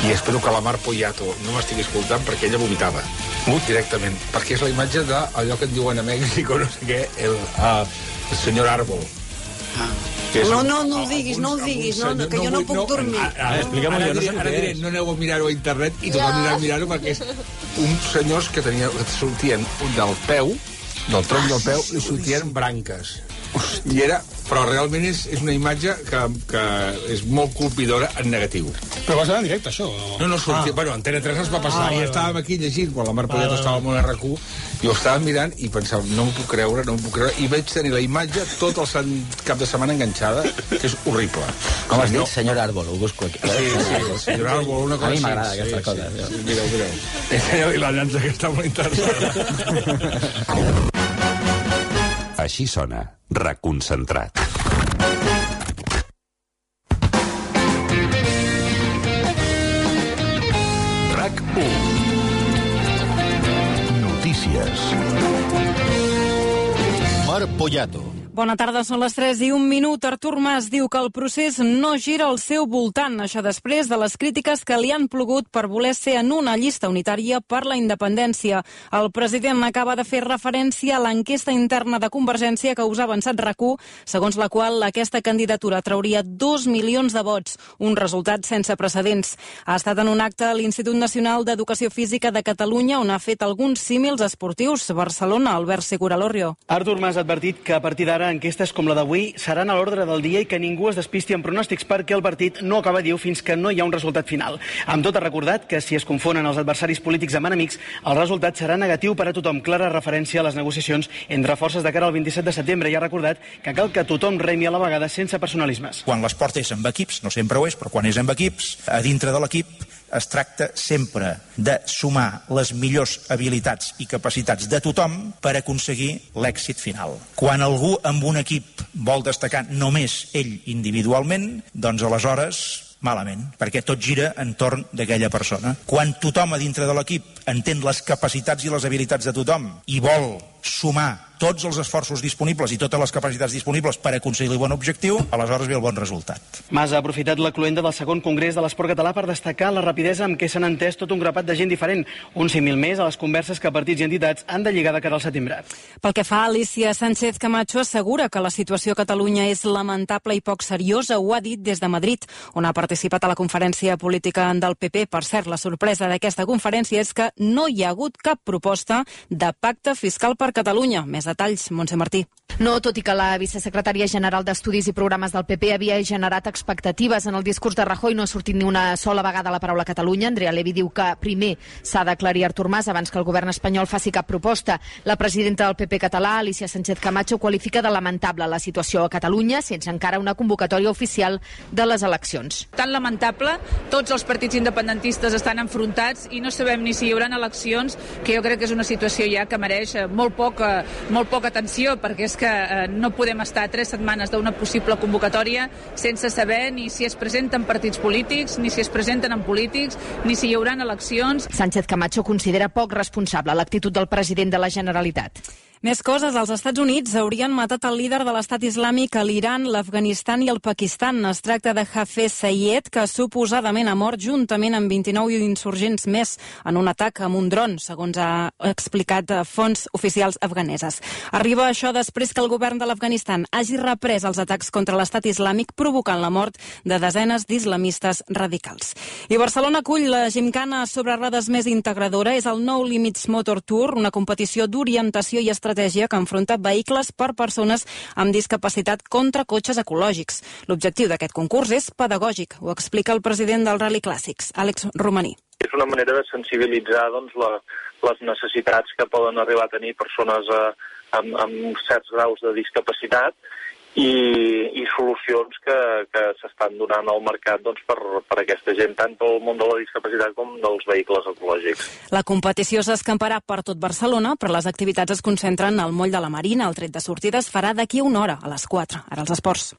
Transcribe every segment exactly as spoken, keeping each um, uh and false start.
i espero que la Mar Poyato no m'estigui escoltant perquè ella vomitava directament, perquè és la imatge d'allò que et diuen a Mèxic o no sé què, el, uh, el senyor Árbol. Ah. No, no, no ho diguis, no ho diguis, no, que jo no puc dormir. Ara, ara, diré, ara diré, no aneu a mirar-ho a internet i tothom anirà a mirar-ho perquè és uns senyors que tenia, que sortien del peu, del tronc del peu, i sortien branques. I era, però realment és, és una imatge que, que és molt colpidora en negatiu. Però va ser en directe, això? No, no, sortia, ah. bueno, Antena tres es va passar, ah, i estàvem aquí llegint, quan la Mar Poyato ah, estava molt a R Q, i ho estàvem mirant i pensava, no m'ho puc creure, no m'ho puc creure, i vaig tenir la imatge tot el sant cap de setmana enganxada, que és horrible. Com has dit? Senyor Árbol, ho busco aquí. Sí, sí, senyor Árbol, una cosa així. A mi m'agrada sí, aquesta sí, cosa. Sí, sí, mireu, mireu. Ensenya-li la llança, que està molt interessant. Així sona Reconcentrat. RAC u. Notícies. Mar Poyato. Bona tarda, són les tres i un minut. Artur Mas diu que el procés no gira al seu voltant. Això després de les crítiques que li han plogut per voler ser en una llista unitària per la independència. El president acaba de fer referència a l'enquesta interna de Convergència que us ha avançat RAC u, segons la qual aquesta candidatura trauria dos milions de vots, un resultat sense precedents. Ha estat en un acte a l'Institut Nacional d'Educació Física de Catalunya on ha fet alguns símils esportius. Barcelona, Albert Segura Lorrio. Artur Mas ha advertit que a partir d'ara enquestes com la d'avui seran a l'ordre del dia i que ningú es despisti en pronòstics perquè el partit no acaba, diu, fins que no hi ha un resultat final. Amb tot, ha recordat que si es confonen els adversaris polítics amb enemics, el resultat serà negatiu per a tothom. Clara referència a les negociacions entre forces de cara al vint-i-set de setembre i ha recordat que cal que tothom remi a la vegada sense personalismes. Quan l'esport és amb equips, no sempre ho és, però quan és amb equips, a dintre de l'equip es tracta sempre de sumar les millors habilitats i capacitats de tothom per aconseguir l'èxit final. Quan algú amb un equip vol destacar només ell individualment, doncs aleshores malament, perquè tot gira entorn d'aquella persona. Quan tothom a dintre de l'equip entén les capacitats i les habilitats de tothom i vol sumar tots els esforços disponibles i totes les capacitats disponibles per aconseguir el bon objectiu, aleshores ve el bon resultat. Mas ha aprofitat la cloenda del segon congrés de l'esport català per destacar la rapidesa amb què s'han entès tot un grapat de gent diferent, un símil més a les converses que partits i entitats han de lligar de cara al setembre. Pel que fa a Alicia Sánchez Camacho, assegura que la situació a Catalunya és lamentable i poc seriosa. Ho ha dit des de Madrid, on ha participat a la conferència política del P P. Per cert, la sorpresa d'aquesta conferència és que no hi ha hagut cap proposta de pacte fiscal per Catalunya. Més detalls, Montse Martí. No, tot i que la vicesecretària general d'Estudis i Programes del P P havia generat expectatives en el discurs de Rajoy, no ha sortit ni una sola vegada la paraula Catalunya. Andrea Levy diu que primer s'ha d'aclarir Artur Mas abans que el govern espanyol faci cap proposta. La presidenta del P P català, Alicia Sánchez Camacho, qualifica de lamentable la situació a Catalunya sense encara una convocatòria oficial de les eleccions. Tan lamentable, tots els partits independentistes estan enfrontats i no sabem ni si hi haurà eleccions, que jo crec que és una situació ja que mereix molt poca, molt poca atenció, perquè és que eh, no podem estar tres setmanes d'una possible convocatòria sense saber ni si es presenten partits polítics, ni si es presenten en polítics, ni si hi haurà eleccions. Sánchez Camacho considera poc responsable l'actitud del president de la Generalitat. Més coses. Els Estats Units haurien matat el líder de l'estat islàmic a l'Iran, l'Afganistan i el Pakistan. Es tracta de Hafez Sayed, que suposadament ha mort juntament amb vint-i-nou insurgents més en un atac amb un dron, segons ha explicat fonts oficials afganeses. Arriba això després que el govern de l'Afganistan hagi reprès els atacs contra l'estat islàmic, provocant la mort de desenes d'islamistes radicals. I Barcelona acull la gimcana sobre rodes més integradora. És el Nou Limits Motor Tour, una competició d'orientació i estratègia estratègia que enfronta vehicles per persones amb discapacitat contra cotxes ecològics. L'objectiu d'aquest concurs és pedagògic, ho explica el president del Rally Clàssics, Àlex Romaní. És una manera de sensibilitzar doncs, la, les necessitats que poden arribar a tenir persones eh, amb, amb certs graus de discapacitat i, i solucions que, que s'estan donant al mercat doncs, per, per aquesta gent, tant pel món de la discapacitat com dels vehicles ecològics. La competició s'escamparà per tot Barcelona, però les activitats es concentren al moll de la Marina. El tret de sortida es farà d'aquí una hora, a les quatre. Ara els esports.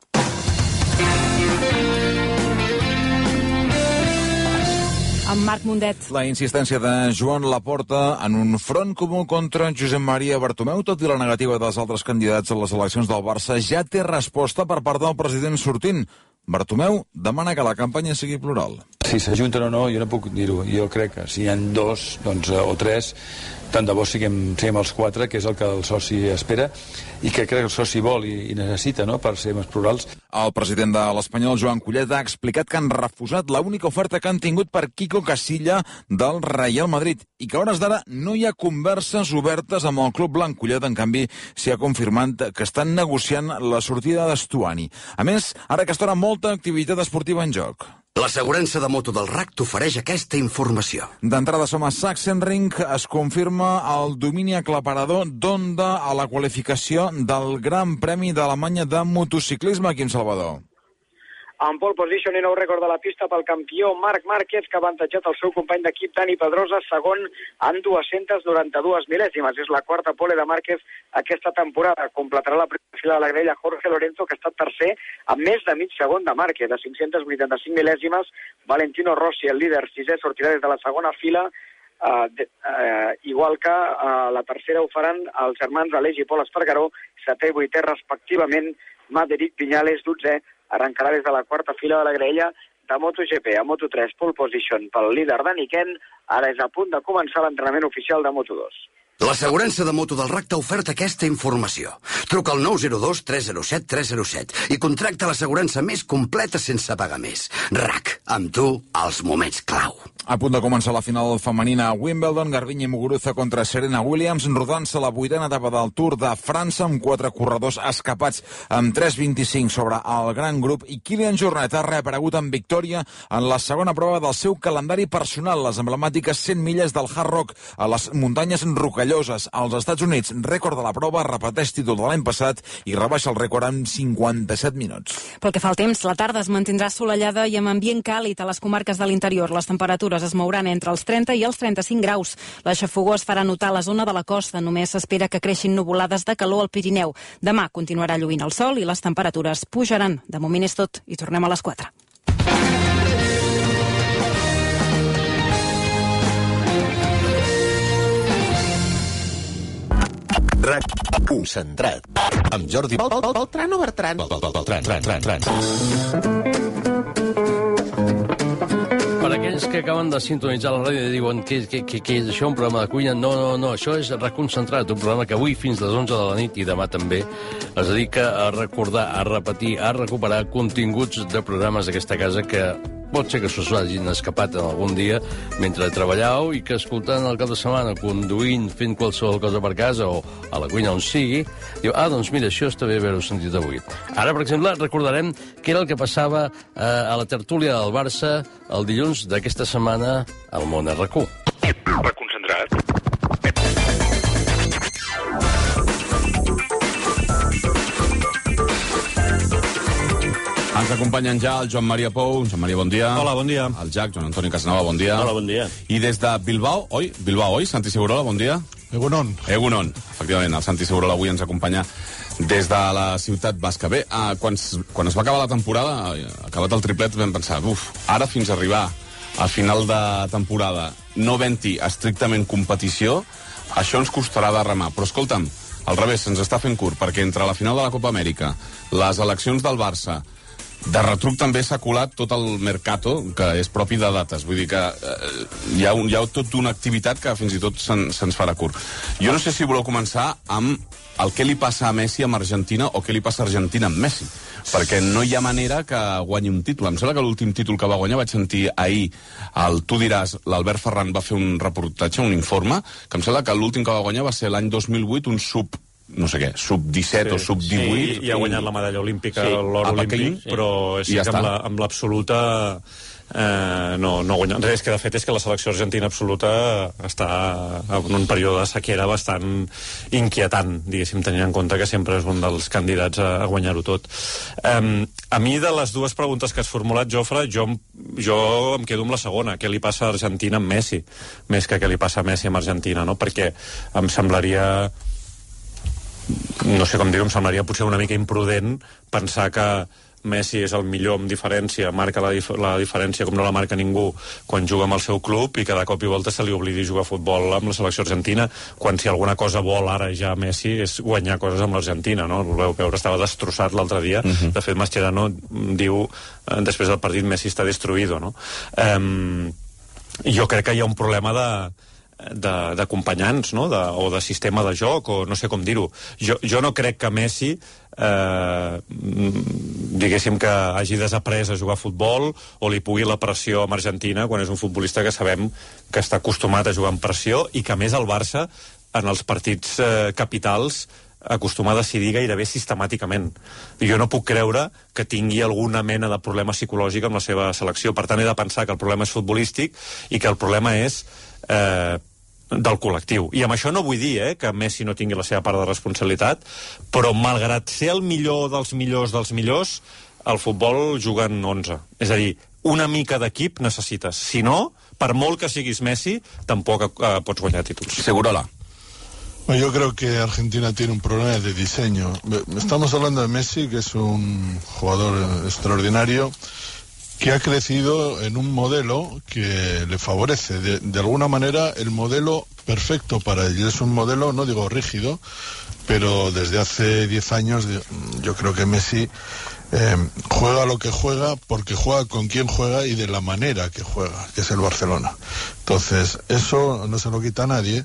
Amb Marc Mundet. La insistència de Joan Laporta en un front comú contra Josep Maria Bartomeu, tot i la negativa dels altres candidats a les eleccions del Barça, ja té resposta per part del president sortint. Bartomeu demana que la campanya sigui plural. Si s'ajunten o no, jo no puc dir-ho. Jo crec que si hi ha dos doncs, o tres, tant de bo siguem, siguem els quatre, que és el que el soci espera i que crec que el soci vol i, i necessita, no?, per ser més plurals. El president de l'Espanyol, Joan Collet, ha explicat que han refusat l'única oferta que han tingut per Quico Casilla del Real Madrid i que a hores d'ara no hi ha converses obertes amb el club blanc. Collet, en canvi, s'hi ha confirmat que estan negociant la sortida d'Estuani. A més, ara que estarà molta activitat esportiva en joc. L'assegurança de moto del R A C t'ofereix aquesta informació. D'entrada som a Sachsenring. Es confirma el domini aclaparador d'Honda a la qualificació del Gran Premi d'Alemanya de motociclisme. Quim Salvador. En pole position i nou rècord de la pista pel campió Marc Márquez, que ha avantatjat el seu company d'equip Dani Pedrosa, segon en dues-centes noranta-dues mil·lèsimes. És la quarta pole de Márquez aquesta temporada. Completarà la primera fila de la grella Jorge Lorenzo, que ha estat tercer amb més de mig segon de Márquez, de cinc-centes vuitanta-cinc mil·lèsimes. Valentino Rossi, el líder sisè, sortirà des de la segona fila. Uh, de, uh, igual que uh, la tercera ho faran els germans Aleix i Pol Espargaró, setè i vuitè respectivament. Maverick Viñales, dotzè, arrencarà des de la quarta fila de la graella de MotoGP. A Moto tres, pole position pel líder Dani Ken. Ara és a punt de començar l'entrenament oficial de Moto dos. L'assegurança de moto del R A C t'ha ofert aquesta informació. Truca al nou zero dos tres zero set tres zero set i contracta l'assegurança més completa sense pagar més. R A C, amb tu, als moments clau. A punt de començar la final femenina a Wimbledon, Garbiñe Muguruza contra Serena Williams, rodant-se la vuitena etapa del Tour de França amb quatre corredors escapats amb tres vint-i-cinc sobre el gran grup, i Kilian Jornet ha reaparegut en victòria en la segona prova del seu calendari personal, les emblemàtiques cent milles del Hard Rock a les muntanyes rocalloses als Estats Units. Rècord de la prova, repeteix títol de l'any passat i rebaixa el rècord en cinquanta-set minuts. Pel que fa al temps, la tarda es mantindrà assolellada i amb ambient càlid a les comarques de l'interior. Les temperatures es mouran entre els trenta i els trenta-cinc graus. La xafogor es farà notar a la zona de la costa. Només s'espera que creixin nuvolades de calor al Pirineu. Demà continuarà lluint el sol i les temperatures pujaran. De moment és tot i tornem a les quatre. R A C concentrat. Amb Jordi Beltran o Bertran? Beltran. Per aquells que acaben de sintonitzar la ràdio i diuen que, que, que, que és això un programa de cuina, no, no, no, això és Reconcentrat, un programa que avui fins les onze de la nit i demà també es dedica a recordar, a repetir, a recuperar continguts de programes d'aquesta casa que pot ser que s'us hagin escapat en algun dia mentre treballàveu i que escoltant el cap de setmana, conduint, fent qualsevol cosa per casa o a la cuina on sigui, diu, ah, doncs mira, això està bé haver-ho sentit avui. Ara, per exemple, recordarem què era el que passava eh, a la tertúlia del Barça el dilluns d'aquesta setmana al Món R Q. Reconcentrat. Ens acompanyen ja el Joan Maria Pou. Joan Maria, bon dia. Hola, bon dia. El Jack, Joan Antoni Casanova, bon dia. Hola, bon dia. I des de Bilbao, oi? Bilbao, oi? Santi Segurola, bon dia. Egunon. Egunon. Efectivament, el Santi Segurola avui ens acompanya des de la ciutat basca. Bé, eh, quan, quan es va acabar la temporada, eh, acabat el triplet, vam pensar, uf, ara fins a arribar al final de temporada no havent-hi estrictament competició, això ens costarà de remar. Però escolta'm, al revés, se'ns està fent curt, perquè entre la final de la Copa Amèrica, les eleccions del Barça, de retruc també s'ha colat tot el mercato, que és propi de dates. Vull dir que eh, hi, ha un, hi ha tot una activitat que fins i tot se'ns se farà curt. Jo no sé si voleu començar amb el que li passa a Messi amb Argentina o què li passa a Argentina amb Messi, perquè no hi ha manera que guanyi un títol. Em sembla que l'últim títol que va guanyar, vaig sentir ahir, el, tu diràs, l'Albert Ferran va fer un reportatge, un informe, que em sembla que l'últim que va guanyar va ser l'any dos mil vuit, un sub no sé què, sub disset sí, o sub divuit. Sí, i ha guanyat la medalla olímpica, sí, l'or olímpic, sí. Però sí ja que amb, la, amb l'absoluta eh, no, no ha guanyat res, que de fet és que la selecció argentina absoluta està en un període de sequera bastant inquietant, diguéssim, tenint en compte que sempre és un dels candidats a, a guanyar-ho tot. Eh, a mi, de les dues preguntes que has formulat, Jofre, jo, jo em quedo amb la segona, què li passa a Argentina amb Messi, més que què li passa a Messi amb Argentina, no? Perquè em semblaria... no sé com dir-ho, em semblaria potser una mica imprudent pensar que Messi és el millor amb diferència, marca la, dif la diferència com no la marca ningú quan juga amb el seu club, i cada cop i volta se li oblidi jugar a futbol amb la selecció argentina, quan si alguna cosa vol ara ja Messi és guanyar coses amb l'Argentina, no? El veu veure, estava destrossat l'altre dia. Uh-huh. De fet, Mascherano diu, eh, després del partit, Messi està destruïdo, no? Um, jo crec que hi ha un problema de d'acompanyants, no? de, o de sistema de joc, o no sé com dir-ho. Jo, jo no crec que Messi eh, diguéssim que hagi desaprès a jugar a futbol o li pugui la pressió amb Argentina, quan és un futbolista que sabem que està acostumat a jugar amb pressió, i que a més el Barça en els partits eh, capitals acostuma a decidir gairebé sistemàticament. Jo no puc creure que tingui alguna mena de problema psicològic amb la seva selecció. Per tant, he de pensar que el problema és futbolístic i que el problema és eh, del col·lectiu. I amb això no vull dir eh, que Messi no tingui la seva part de responsabilitat, però malgrat ser el millor dels millors dels millors, al futbol juguen onze. És a dir, una mica d'equip necessites. Si no, per molt que siguis Messi, tampoc eh, pots guanyar títols. Segurola. Yo creo que Argentina tiene un problema de diseño. Estamos hablando de Messi, que es un jugador extraordinario, que ha crecido en un modelo que le favorece. De, de alguna manera, el modelo perfecto para él. Es un modelo, no digo rígido, pero desde hace diez años yo creo que Messi eh, juega lo que juega porque juega con quien juega y de la manera que juega, que es el Barcelona. Entonces, eso no se lo quita a nadie.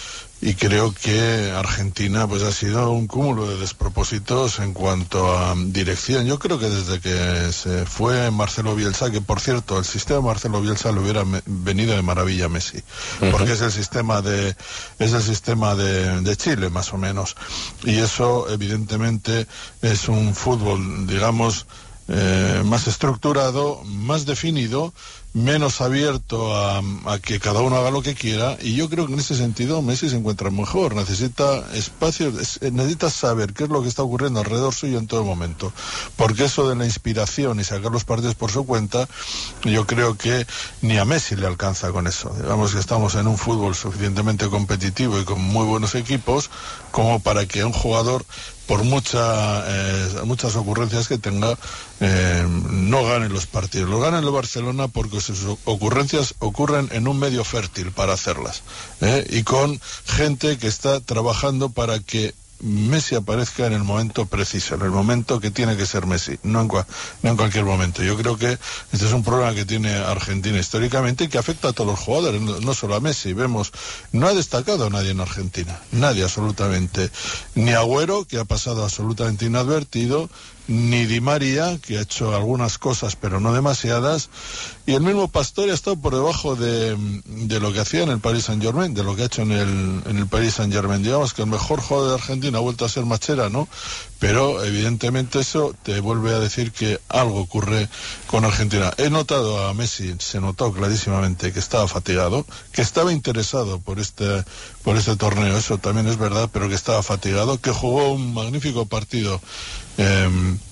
Y creo que Argentina pues ha sido un cúmulo de despropósitos en cuanto a dirección. Yo creo que desde que se fue Marcelo Bielsa, que por cierto el sistema de Marcelo Bielsa le hubiera venido de maravilla a Messi, uh-huh. porque es el sistema de es el sistema de, de Chile más o menos, y eso evidentemente es un fútbol, digamos, eh, más estructurado, más definido, menos abierto a, a que cada uno haga lo que quiera, y yo creo que en ese sentido Messi se encuentra mejor. Necesita espacio, necesita saber qué es lo que está ocurriendo alrededor suyo en todo momento, porque eso de la inspiración y sacar los partidos por su cuenta, yo creo que ni a Messi le alcanza con eso. Digamos que estamos en un fútbol suficientemente competitivo y con muy buenos equipos como para que un jugador, por mucha, eh, muchas ocurrencias que tenga, eh, no gane los partidos. Los gana el Barcelona porque sus ocurrencias ocurren en un medio fértil para hacerlas, ¿eh? y con gente que está trabajando para que Messi aparezca en el momento preciso, en el momento que tiene que ser Messi, no en, cua, no en cualquier momento. Yo creo que este es un problema que tiene Argentina históricamente y que afecta a todos los jugadores, no, no solo a Messi. Vemos, no ha destacado a nadie en Argentina, nadie absolutamente, ni Agüero, que ha pasado absolutamente inadvertido, ni Di María, que ha hecho algunas cosas pero no demasiadas, y el mismo Pastore ha estado por debajo de, de lo que hacía en el Paris Saint-Germain, de lo que ha hecho en el, en el Paris Saint-Germain. Digamos que el mejor jugador de Argentina ha vuelto a ser Mascherano, pero evidentemente eso te vuelve a decir que algo ocurre con Argentina. He notado a Messi, se notó clarísimamente que estaba fatigado, que estaba interesado por este, por este torneo, eso también es verdad, pero que estaba fatigado, que jugó un magnífico partido Eh,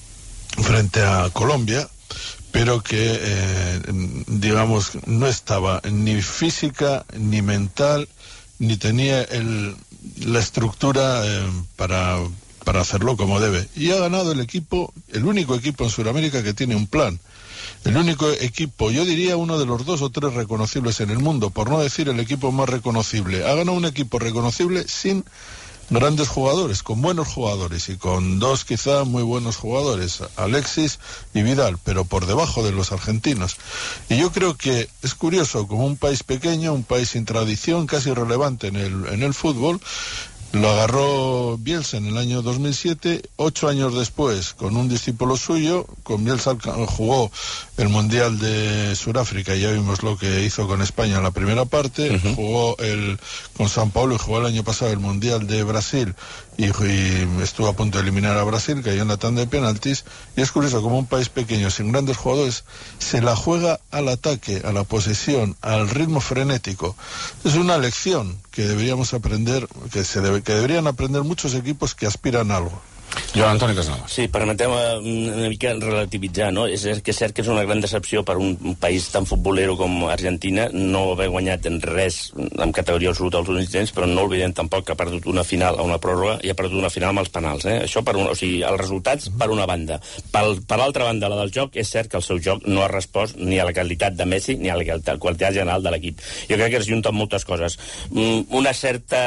frente a Colombia, pero que eh, digamos no estaba ni física ni mental ni tenía el, la estructura eh, para, para hacerlo como debe, y ha ganado el equipo, el único equipo en Sudamérica que tiene un plan, el único equipo, yo diría uno de los dos o tres reconocibles en el mundo, por no decir el equipo más reconocible. Ha ganado un equipo reconocible sin grandes jugadores, con buenos jugadores, y con dos quizá muy buenos jugadores, Alexis y Vidal, pero por debajo de los argentinos. Y yo creo que es curioso, como un país pequeño, un país sin tradición, casi irrelevante en el, en el fútbol, lo agarró Bielsa en el año dos mil siete, ocho años después, con un discípulo suyo, con Bielsa jugó el Mundial de Sudáfrica, ya vimos lo que hizo con España en la primera parte, uh-huh. jugó el, con San Paulo, y jugó el año pasado el Mundial de Brasil, y, y estuvo a punto de eliminar a Brasil, cayó en la tanda de penaltis, y es curioso, como un país pequeño, sin grandes jugadores, se la juega al ataque, a la posesión, al ritmo frenético. Es una lección que deberíamos aprender, que se debe, que deberían aprender muchos equipos que aspiran a algo. Joan Antoni Casanova. Sí, permeteu una mica relativitzar, no? És que és cert que és una gran decepció per un país tan futbolero com Argentina no haver guanyat en res en categoria absoluta als últims temps, però no oblidem tampoc que ha perdut una final a una pròrroga i ha perdut una final amb els penals, eh? Això per un, o sigui, els resultats per una banda. Per, per l'altra banda, la del joc, és cert que el seu joc no ha respost ni a la qualitat de Messi ni a la qualitat general de l'equip. Jo crec que es junten moltes coses. Una certa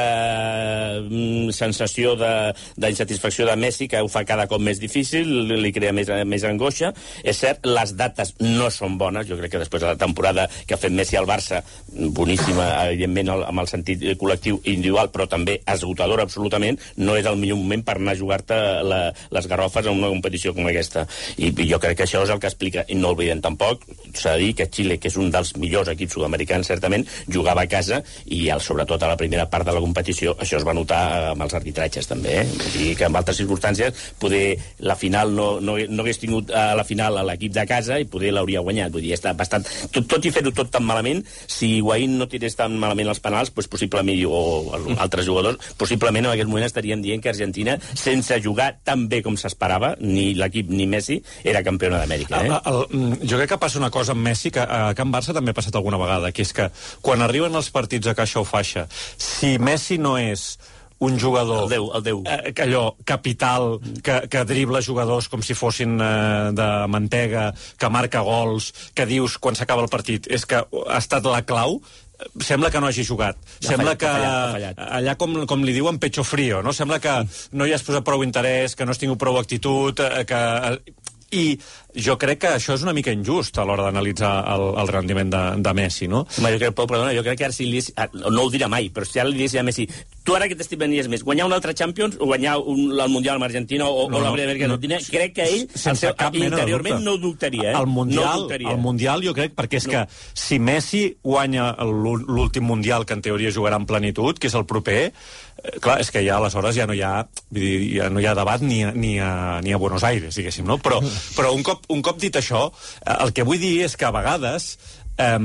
sensació d'insatisfacció de Messi, que ho fa cada cop més difícil, li crea més, més angoixa. És cert, les dates no són bones. Jo crec que després de la temporada que ha fet Messi al Barça, boníssima, evidentment, amb el sentit col·lectiu i individual, però també esgotadora absolutament, no és el millor moment per anar a jugar-te la, les garrofes en una competició com aquesta. I, I jo crec que això és el que explica. I no oblidem tampoc, s'ha de dir que Xile, que és un dels millors equips sud-americans, certament, jugava a casa i, el, sobretot a la primera part de la competició, això es va notar amb els arbitratges, també, eh? Vull dir que en altres circumstàncies poder la final no, no, no hagués tingut a la final a l'equip de casa i poder l'hauria guanyat. Vull dir, està bastant... Tot, tot i fer-ho tot tan malament, si Higuaín no tirés tan malament els penals, doncs possiblement, o altres jugadors, possiblement en aquest moment estaríem dient que Argentina, sense jugar tan bé com s'esperava, ni l'equip ni Messi, era campiona d'Amèrica. Eh? El, el, jo crec que passa una cosa amb Messi que a Can Barça també ha passat alguna vegada, que és que quan arriben els partits a caixa o faixa, si Messi no és un jugador, el Déu, el Déu. Eh, allò, capital, que, que dribla jugadors com si fossin eh, de mantega, que marca gols, que dius quan s'acaba el partit és que ha estat la clau, sembla que no hagi jugat. Ja sembla fallat, que fallat, fallat. Allà, com, com li diuen, pecho frío, no? Sembla que no hi has posat prou interès, que no has tingut prou actitud, eh, que... I jo crec que això és una mica injust a l'hora d'analitzar el, el rendiment de, de Messi, no? Home, jo crec, perdona, jo crec que ara si li... No ho dirà mai, però si ara li digués a Messi tu ara que t'estimenies més, guanyar un altre Champions o guanyar un, el Mundial amb Argentina o, no, o la Amèrica no, Argentina, crec que ell sense seu, cap interiorment no ho dubtaria, eh? El Mundial, no dubtaria. El Mundial jo crec, perquè és no. que si Messi guanya l'últim Mundial que en teoria jugarà en plenitud, que és el proper, eh, clar, és que ja aleshores ja no hi ha, ja no hi ha debat ni a, ni a, ni a Buenos Aires, diguéssim, no? Però, però un, cop, un cop dit això, el que vull dir és que a vegades eh,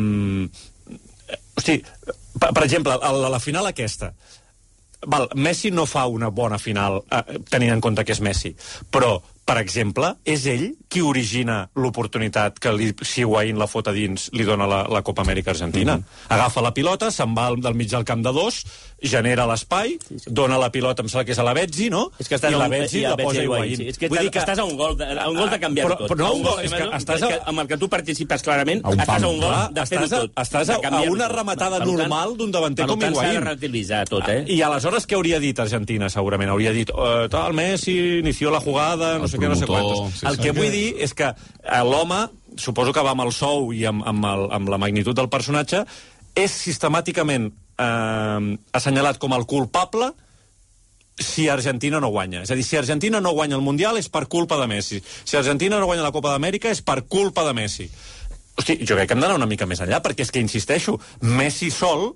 hosti, per, per exemple, a la, a la final aquesta val, Messi no fa una bona final eh, tenint en compte que és Messi, però per exemple, és ell qui origina l'oportunitat que li, si Higuaín la fot a dins li dona la, la Copa Amèrica Argentina. Mm-hmm. Agafa la pilota, se'n va del mig del camp de dos, genera l'espai, sí, sí. dona la pilota, em sembla que és a la Betzi, no? És que estàs I la un, Betzi la posa a Higuaín. És que, que estàs a un gol de, a un gol de canviar però, tot. Però no, un gol, és que estàs a... amb el que tu participes clarament, a estàs a un gol de fer-ho tot. Estàs a, a una rematada no, normal d'un davanter com Higuaín. Per tant, s'ha de relativitzar tot, eh? I aleshores què hauria dit Argentina, segurament? Hauria dit, uh, tal, Messi inició la jugada, no sé què, no sé quantos. Sí, el que vull dir és que l'home, suposo que va amb el sou i amb, amb, el, amb la magnitud del personatge, és sistemàticament eh, assenyalat com el culpable si Argentina no guanya. És a dir, si Argentina no guanya el Mundial és per culpa de Messi. Si Argentina no guanya la Copa d'Amèrica és per culpa de Messi. Hosti, jo crec que hem d'anar una mica més enllà, perquè és que, insisteixo, Messi sol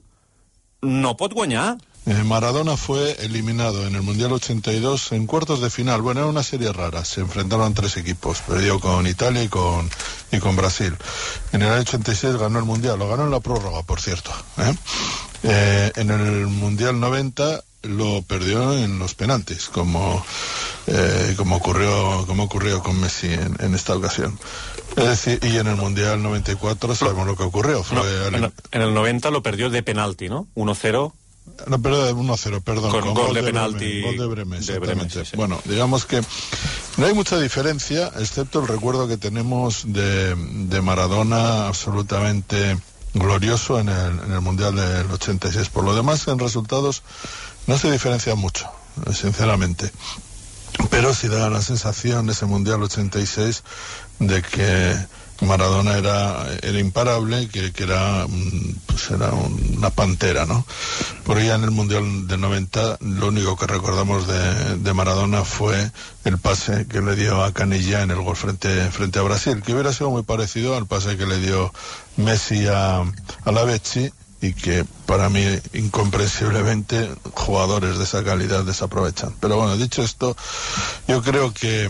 no pot guanyar. Eh, Maradona fue eliminado en el Mundial ochenta y dos en cuartos de final. Bueno, era una serie rara. Se enfrentaron tres equipos. Perdió con Italia y con, y con Brasil. En el año ochenta y seis ganó el Mundial. Lo ganó en la prórroga, por cierto. ¿eh? Eh, en el Mundial noventa lo perdió en los penaltis, como, eh, como, ocurrió, como ocurrió con Messi en, en esta ocasión. Es decir, y en el Mundial noventa y cuatro sabemos lo que ocurrió. Fue no, al... en, en el noventa lo perdió de penalti, ¿no? uno cero. No, pero de uno a cero, perdón. Con, con gol, gol de, de penalti. Bremen, gol de Bremen, exactamente. De Bremen, sí, sí. Bueno, digamos que no hay mucha diferencia, excepto el recuerdo que tenemos de, de Maradona absolutamente glorioso en el, en el Mundial del ochenta y seis. Por lo demás, en resultados no se diferencia mucho, sinceramente. Pero sí da la sensación ese Mundial ochenta y seis de que Maradona era, era imparable, que, que era, pues era una pantera, ¿no? Porque ya en el Mundial del noventa lo único que recordamos de, de Maradona fue el pase que le dio a Canilla en el gol frente, frente a Brasil, que hubiera sido muy parecido al pase que le dio Messi a, a la Betzi y que para mí incomprensiblemente jugadores de esa calidad desaprovechan. Pero bueno, dicho esto, yo creo que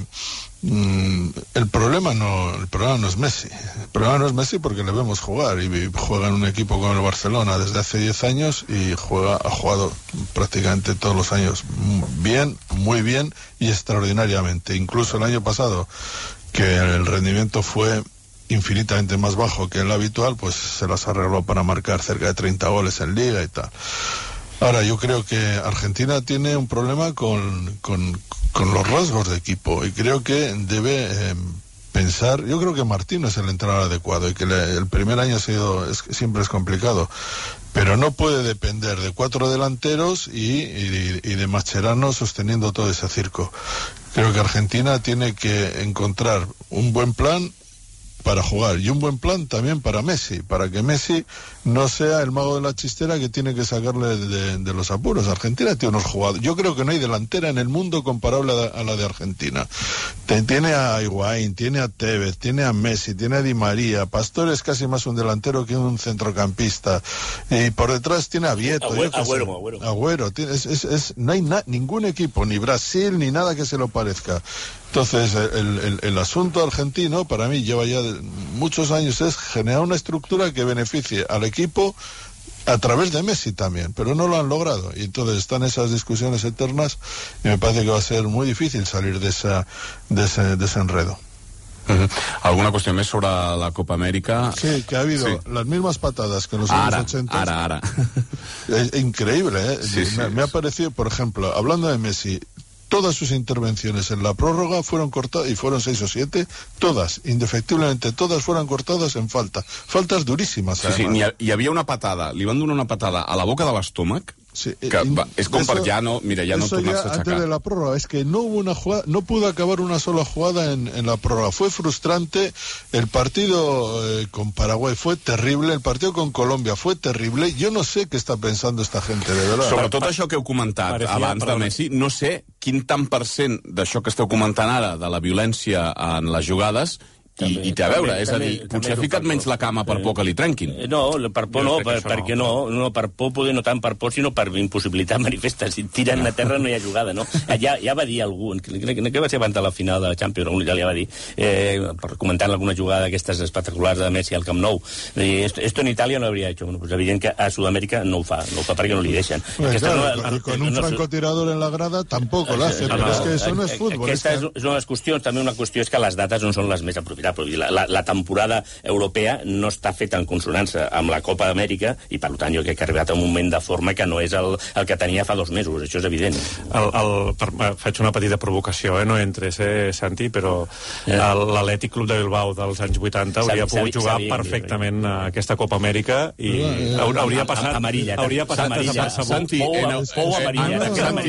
mm, el problema no el problema no es Messi. El problema no es Messi porque le vemos jugar y juega en un equipo como el Barcelona desde hace diez años y juega ha jugado prácticamente todos los años bien, muy bien y extraordinariamente. Incluso el año pasado, que el rendimiento fue infinitamente más bajo que el habitual, pues se las arregló para marcar cerca de treinta goles en Liga y tal. Ahora, yo creo que Argentina tiene un problema con, con, con los rasgos de equipo y creo que debe eh, pensar, yo creo que Martino es el entrenador adecuado y que le, el primer año ha sido, es, siempre es complicado, pero no puede depender de cuatro delanteros y, y, y de Mascherano sosteniendo todo ese circo. Creo que Argentina tiene que encontrar un buen plan para jugar y un buen plan también para Messi, para que Messi no sea el mago de la chistera que tiene que sacarle de, de los apuros. Argentina tiene unos jugadores, yo creo que no hay delantera en el mundo comparable a, a la de Argentina. Tiene a Higuaín, tiene a Tevez, tiene a Messi, tiene a Di María. Pastore es casi más un delantero que un centrocampista y por detrás tiene a Vieto, Agüero, Agüero, Agüero. Agüero. Tiene, es, es, es, no hay na, ningún equipo, ni Brasil ni nada que se lo parezca. Entonces, el, el, el asunto argentino, para mí, lleva ya muchos años, es generar una estructura que beneficie al equipo a través de Messi también, pero no lo han logrado. Y entonces están esas discusiones eternas y me parece que va a ser muy difícil salir de, esa, de, ese, de ese enredo. Uh-huh. ¿Alguna cuestión más sobre la Copa América? Sí, que ha habido sí. las mismas patadas que en los ara, años ochenta. Ara, ara. Es increíble, ¿eh? Sí, sí, me, me ha parecido, por ejemplo, hablando de Messi, todas sus intervenciones en la prórroga fueron cortadas, y fueron seis o siete, todas, indefectiblemente, todas fueron cortadas en falta. Faltas durísimas, sí, sí, hi havia una patada, li van donar una patada a la boca de l'estómac, sí, que va, és com per ja no, mira, ja no tornar-se a antes de la prórroga, es que no hubo una jugada, no pudo acabar una sola jugada en, en la prórroga. Fue frustrante. El partido eh, con Paraguay fue terrible, el partido con Colombia fue terrible. Yo no sé qué está pensando esta gente, de verdad. Sobre tot això que heu comentat Parecía, abans de Messi, no sé quin tant per cent d'això que esteu comentant ara, de la violència en les jugades, I, i té a veure, també, és a dir, potser ha ficat menys la cama per por que li trenquin. No, per por no, per, perquè no, no, per por poder no tant per por, sinó per impossibilitat manifesta. Si tiren a terra no hi ha jugada, no? Ja, ja va dir algú, crec que va ser abans de la final de la Champions, ja li va dir, eh, comentant alguna jugada d'aquestes espectaculars de Messi al Camp Nou, eh, esto en Itàlia no habría hecho. Bueno, pues evident que a Sud-amèrica no ho fa, no ho fa perquè no li deixen. Pues claro, no, con, con un no, francotirador en la grada tampoco lo hace, no, però no, és que això no és futbol. Aquesta és, que... és una de les qüestions, també una qüestió és que les dates no són les més aprofitables. La, la, la temporada europea no està feta en consonància amb la Copa d'Amèrica i, per tant, jo crec que ha arribat a un moment de forma que no és el, el que tenia fa dos mesos, això és evident. El, el, per, faig una petita provocació, eh? No entres, eh, Santi, però eh. l'Atlètic Club de Bilbao dels anys vuitanta hauria pogut sabia, jugar sabia, perfectament a aquesta Copa Amèrica i eh, hauria passat amarilla, hauria passat desapercebut. Santi, pou amarilla.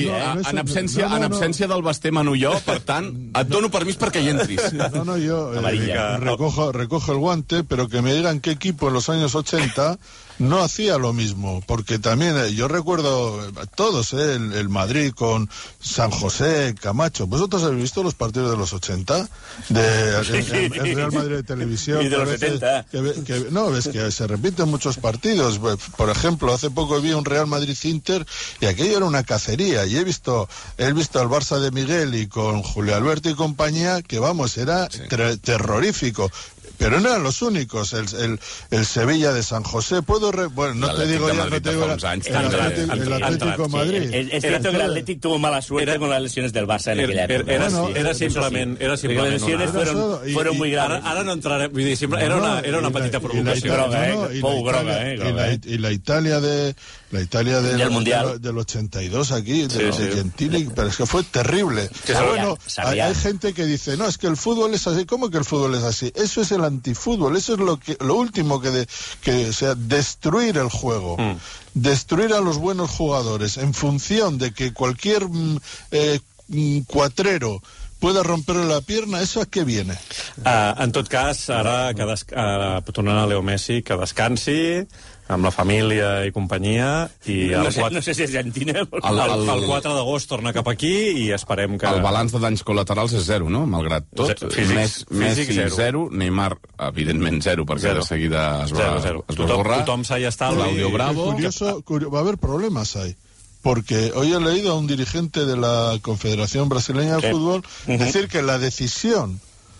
En absència, en absència del Basté Manulló, per tant, et dono permís perquè hi entris. No, no, jo eh, recojo recojo el guante, pero que me digan qué equipo en los años ochenta no hacía lo mismo, porque también eh, yo recuerdo todos, eh, el, el Madrid con San José, Camacho. ¿Vosotros habéis visto los partidos de los ochenta? De, el, el, el Real Madrid de televisión. Y de los setenta. Que, que, no, es que se repiten muchos partidos. Por ejemplo, hace poco vi un Real Madrid-Inter y aquello era una cacería. Y he visto, he visto al Barça de Miguel y con Julio Alberto y compañía, que vamos, era sí. ter terrorífico. Pero no eran los únicos, el, el, el Sevilla de San José, puedo re... bueno, no te digo ya, no te digo el, Atlético, el Atlético Madrid. Es cierto que el Atlético tuvo mala suerte era, con las lesiones del Barça en aquella época. Era, era, era simplement, era simplement las lesiones fueron, fueron muy graves. Ara, ara no entraré, vull dir, era una, era una petita provocació. Groga, eh? Pou groga, eh? Groga, eh? Y la Italia de la Italia de, del Mundial de, del ochenta y dos aquí, de sí, los sí. Gentili, pero es que fue terrible. Pero sabía, bueno, sabía. Hay, hay gente que dice, no, es que el fútbol es así. ¿Cómo que el fútbol es así? Eso es el antifútbol, eso es lo que lo último que, de, que o sea, destruir el juego. Mm. Destruir a los buenos jugadores en función de que cualquier eh, cuatrero pueda romperle la pierna, ¿eso a què viene? Uh, en tot cas, ara, que des... uh, tornant a Leo Messi, que descansi, amb la família i companyia, i el No sé, quatre... no sé si és Argentina. El, el, el quatre d'agost torna cap aquí i esperem que... El balanç de danys col·laterals és zero, no? Malgrat tot. Físics, Messi físic, zero. zero, Neymar, evidentment, zero, perquè Zero. de seguida es va, Zero, zero. es va Tothom- borrar. tothom s'ha estalvi. Claudio Bravo. Curioso, curio- va a haber problemas ahí. Porque hoy he leído a un dirigente de la Confederación Brasileña de Sí. Fútbol Ujú. decir que la decisión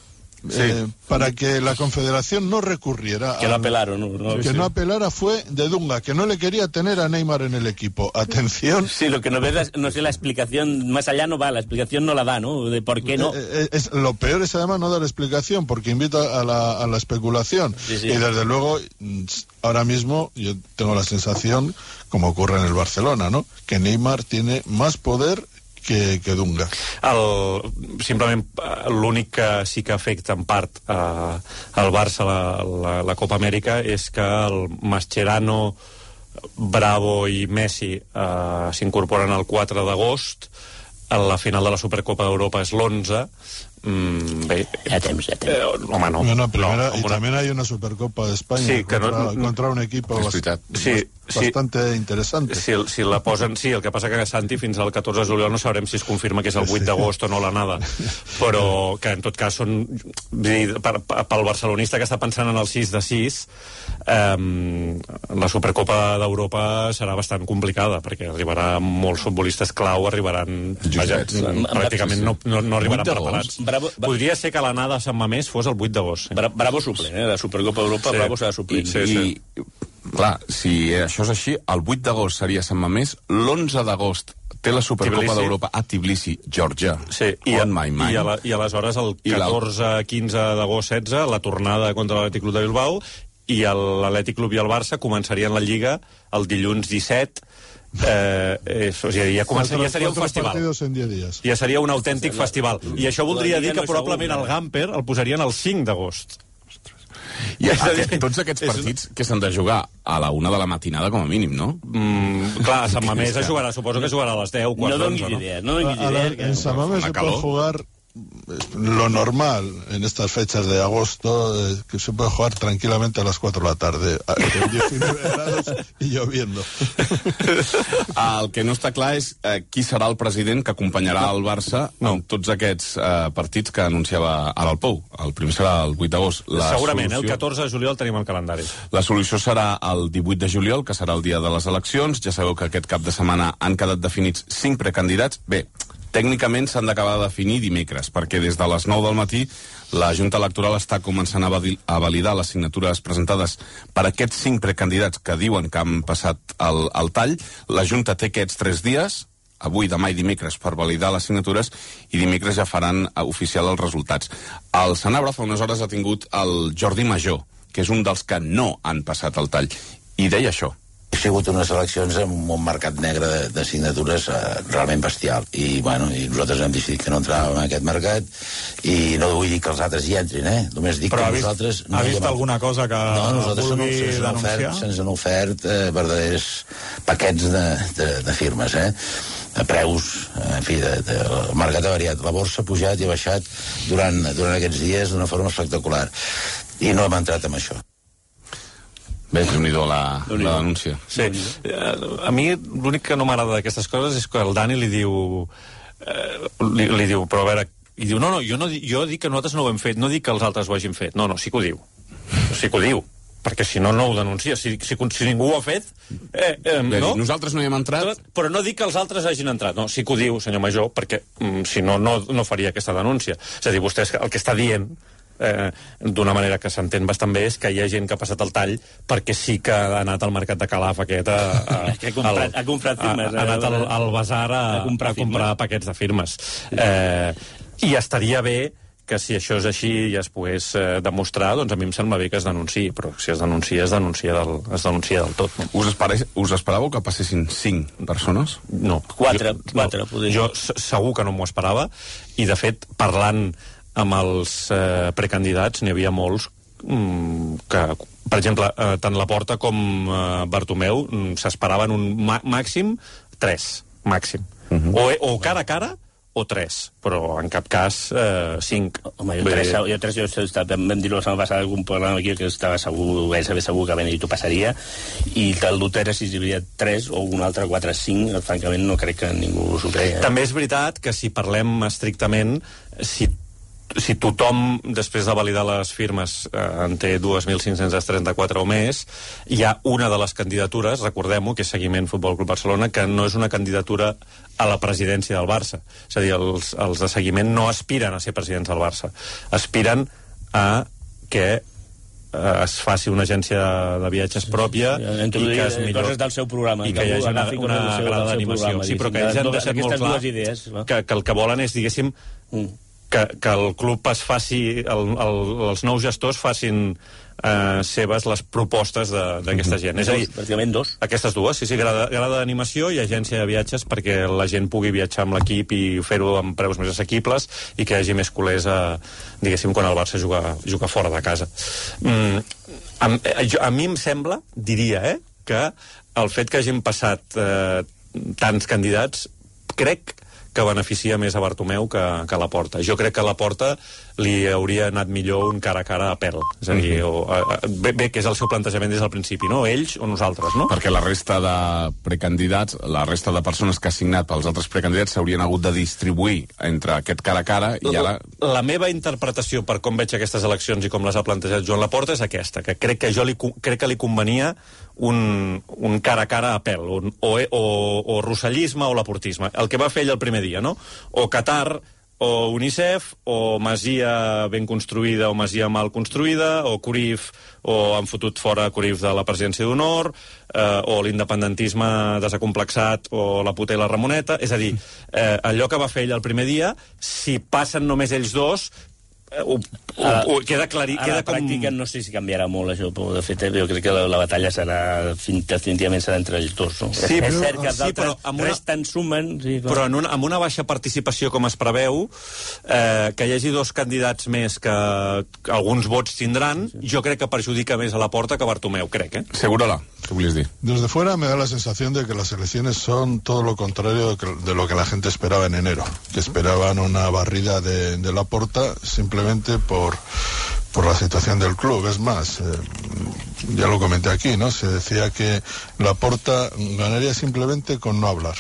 eh, para que la Confederación no recurriera Que a- no apelaron. No, no, que sí. no apelara fue de Dunga, que no le quería tener a Neymar en el equipo. Atención. Sí, lo que no ves, no sé, la explicación, más allá no va, la explicación no la da, ¿no? De por qué no. Eh, eh, es, lo peor es además no dar explicación, porque invita a la, a la especulación. Sí, sí. Y desde luego, mm, ahora mismo yo tengo la sensación, como ocurre en el Barcelona, ¿no? Que Neymar tiene más poder que, que Dunga. El, simplement eh, l'únic que sí que afecta en part eh, al Barça la, la, la Copa Amèrica és que el Mascherano, Bravo i Messi eh, s'incorporen el quatre d'agost. La final de la Supercopa d'Europa és l'onze. Mm, bé, ja temps, ja temps. Eh, home, no. Bueno, primera, no, y una... también hay una Supercopa de España Sí, que contra, no- no- contra un equipo Es bast- veritat. Sí, bast- sí. bastante interesante. Si, si la posen, sí, el que passa que Santi fins al catorze de juliol no sabrem si es confirma que és el vuit d'agost o no l'anada, però que en tot cas són, vull dir, per, per, pel barcelonista que està pensant en el sis de sis, eh, la Supercopa d'Europa serà bastant complicada, perquè arribarà molts futbolistes clau, arribaran vaja, pràcticament no, no, no arribaran preparats. Bravo, bra... Podria ser que l'anada a Sant Mamés fos el vuit d'agost. Bra Bravo suplent, eh? La Supercopa d'Europa, Sí. Bravo serà suplent. Sí, sí. I, clar, si això és així, el vuit d'agost seria Sant Mamés, l'onze d'agost té la Supercopa Tbilisi. d'Europa a Tbilisi, Georgia. Sí, i, On my mind. i, a la, i aleshores el I la- catorze quinze d'agost setze, la tornada contra l'Atlètic Club de Bilbao, i el- l'Atlètic Club i el Barça començarien la Lliga el dilluns disset. Eh, eh, o sigui, ja, comença, ja seria un Cuatro festival. partidos en diez días. Ja seria un autèntic festival. I això voldria la Lliga dir que no probablement segur, el Gamper el posarien el cinc d'agost. I aquest, tots aquests partits que s'han de jugar a la una de la matinada, com a mínim, no? Mm, clar, a Sant Mamés es jugarà, suposo que jugarà a les deu, quarts No d'onze, donis no? idees, no donis A- a la- idees. en San Mamés una se puede calor. jugar lo normal en estas fechas de agosto, eh, que se puede jugar tranquilamente a las cuatro de la tarde, a- con diecinueve grados y lloviendo. El que no està clar és eh, qui serà el president que acompanyarà el Barça no. en tots aquests eh, partits que anunciava ara el Pou. El primer serà el vuit d'agost. La Segurament, solució... el catorze de juliol tenim el calendari. La solució serà el divuit de juliol, que serà el dia de les eleccions. Ja sabeu que aquest cap de setmana han quedat definits cinc precandidats. Bé, tècnicament s'han d'acabar de definir dimecres, perquè des de les nou del matí la Junta Electoral està començant a, vali a validar les signatures presentades per aquests cinc precandidats que diuen que han passat el, el tall. La Junta té aquests tres dies, avui, demà i dimecres, per validar les signatures, i dimecres ja faran uh, oficial els resultats. El Sanabra fa unes hores ha tingut el Jordi Major, que és un dels que no han passat el tall, i deia això. Ha sigut unes eleccions amb un mercat negre de, de signatures eh, realment bestial i, bueno, i nosaltres hem decidit que no entràvem en aquest mercat i no vull dir que els altres hi entrin, eh? Només dic Però que ha vist, nosaltres... ha hi vist hem- alguna cosa que no, nosaltres vulgui se'ns han denunciar? ofert, se'ns han ofert eh, verdaders paquets de, de, de firmes, eh? A preus, en fi, de, de, el mercat ha variat, la borsa ha pujat i ha baixat durant, durant aquests dies d'una forma espectacular i no hem entrat en això. Bé, déu-n'hi-do la, la denúncia. Sí. A mi l'únic que no m'agrada d'aquestes coses és que el Dani li diu... Eh, li, li diu, però a veure... I diu, no, no, jo, no, jo dic que nosaltres no ho hem fet, no dic que els altres ho hagin fet. No, no, sí que ho diu. Sí que ho diu. Perquè si no, no ho denuncia. Si, si, si ningú ho ha fet... Eh, eh, Bé, no? nosaltres no hi hem entrat... Però no dic que els altres hagin entrat. No, sí que ho diu, senyor Major, perquè mm, si no, no, no faria aquesta denúncia. És a dir, vostè el que està dient... Eh, d'una manera que s'entén bastant bé és que hi ha gent que ha passat el tall perquè sí que ha anat al mercat de Calaf aquest a, a, Que ha comprat- ha comprat firmes, ha, ha anat al, al basar a, a comprar a comprar paquets de firmes eh, i estaria bé que si això és així i es pogués eh, demostrar, doncs a mi em sembla bé que es denunciï, però si es denuncia, es denuncia del, es denuncia del tot. No? Us, espereu, us esperàveu que passessin cinc persones? No. Quatre, jo, quatre, no. poder. Jo se- segur que no m'ho esperava, i de fet, parlant amb els eh, precandidats, n'hi havia molts mm, que, per exemple, eh, tant Laporta com eh, Bartomeu mm, s'esperaven un mà- màxim tres, màxim. Uh -huh. o, o cara a cara o tres, però en cap cas eh, cinc. Home, jo tres, jo tres, jo estava, vam dir-ho la setmana passada algun programa aquí que estava segur, ben saber segur que ben dit ho passaria, i que el Lutera si hi havia tres o un altre quatre, cinc, francament no crec que ningú s'ho creia. Eh? També és veritat que si parlem estrictament, si si tothom, després de validar les firmes, eh, en té dos mil cinc-cents trenta-quatre o més, hi ha una de les candidatures, recordem-ho, que és Seguiment Futbol Club Barcelona, que no és una candidatura a la presidència del Barça. És a dir, els, els de Seguiment no aspiren a ser presidents del Barça. Aspiren a que eh, es faci una agència de viatges pròpia sí, sí. i que es millor... coses del seu programa. I que hi hagi una, una gran animació. Sí, però que ells han deixat molt clar idees, que, que el que volen és, diguéssim, mm. que, que el club es faci, el, el, els nous gestors facin eh, seves les propostes d'aquesta gent. És a dir, pràcticament dos. Aquestes dues, sí, sí, grada, grada d'animació i agència de viatges perquè la gent pugui viatjar amb l'equip i fer-ho amb preus més assequibles i que hi hagi més culers, a, diguéssim, quan el Barça juga, juga fora de casa. Mm, a, a, a mi em sembla, diria, eh, que el fet que hagin passat eh, tants candidats, crec que beneficia més a Bartomeu que, que a Laporta. Jo crec que a Laporta li hauria anat millor un cara a cara a pèl. És a dir, o, a, a, bé, bé, que és el seu plantejament des del principi, no? Ells o nosaltres, no? Perquè la resta de precandidats, la resta de persones que ha signat pels altres precandidats s'haurien hagut de distribuir entre aquest cara a cara i ara... La, la meva interpretació per com veig aquestes eleccions i com les ha plantejat Joan Laporta és aquesta, que crec que jo li, crec que li convenia un, un cara a cara a pèl, un, o, o, o rossellisme o laportisme. El que va fer ell el primer dia, no? O Qatar, o UNICEF, o Masia ben construïda o Masia mal construïda, o Cruyff, o han fotut fora Cruyff de la presidència d'honor, eh, o l'independentisme desacomplexat, o la puta i la Ramoneta. És a dir, eh, allò que va fer ell el primer dia, si passen només ells dos, Ho, ho, ho, queda clar, a queda la pràctica com... no sé si canviarà molt això, de fet jo crec que la, la batalla serà definitivament serà entre ells dos, no? Sí, és però, cert que els sí, altres una... resten, sumen sí, però en una, amb una baixa participació com es preveu, eh, que hi hagi dos candidats més que alguns vots tindran, sí. Jo crec que perjudica més a Laporta que a Bartomeu, crec, eh? Segurola, ¿qué volies dir? Desde fuera me da la sensación de que las elecciones son todo lo contrario de, que, de lo que la gente esperaba en enero, que esperaban una barrida de, de Laporta simplemente por, por la situación del club. Es más, eh, ya lo comenté aquí, ¿no? Se decía que Laporta ganaría simplemente con no hablar.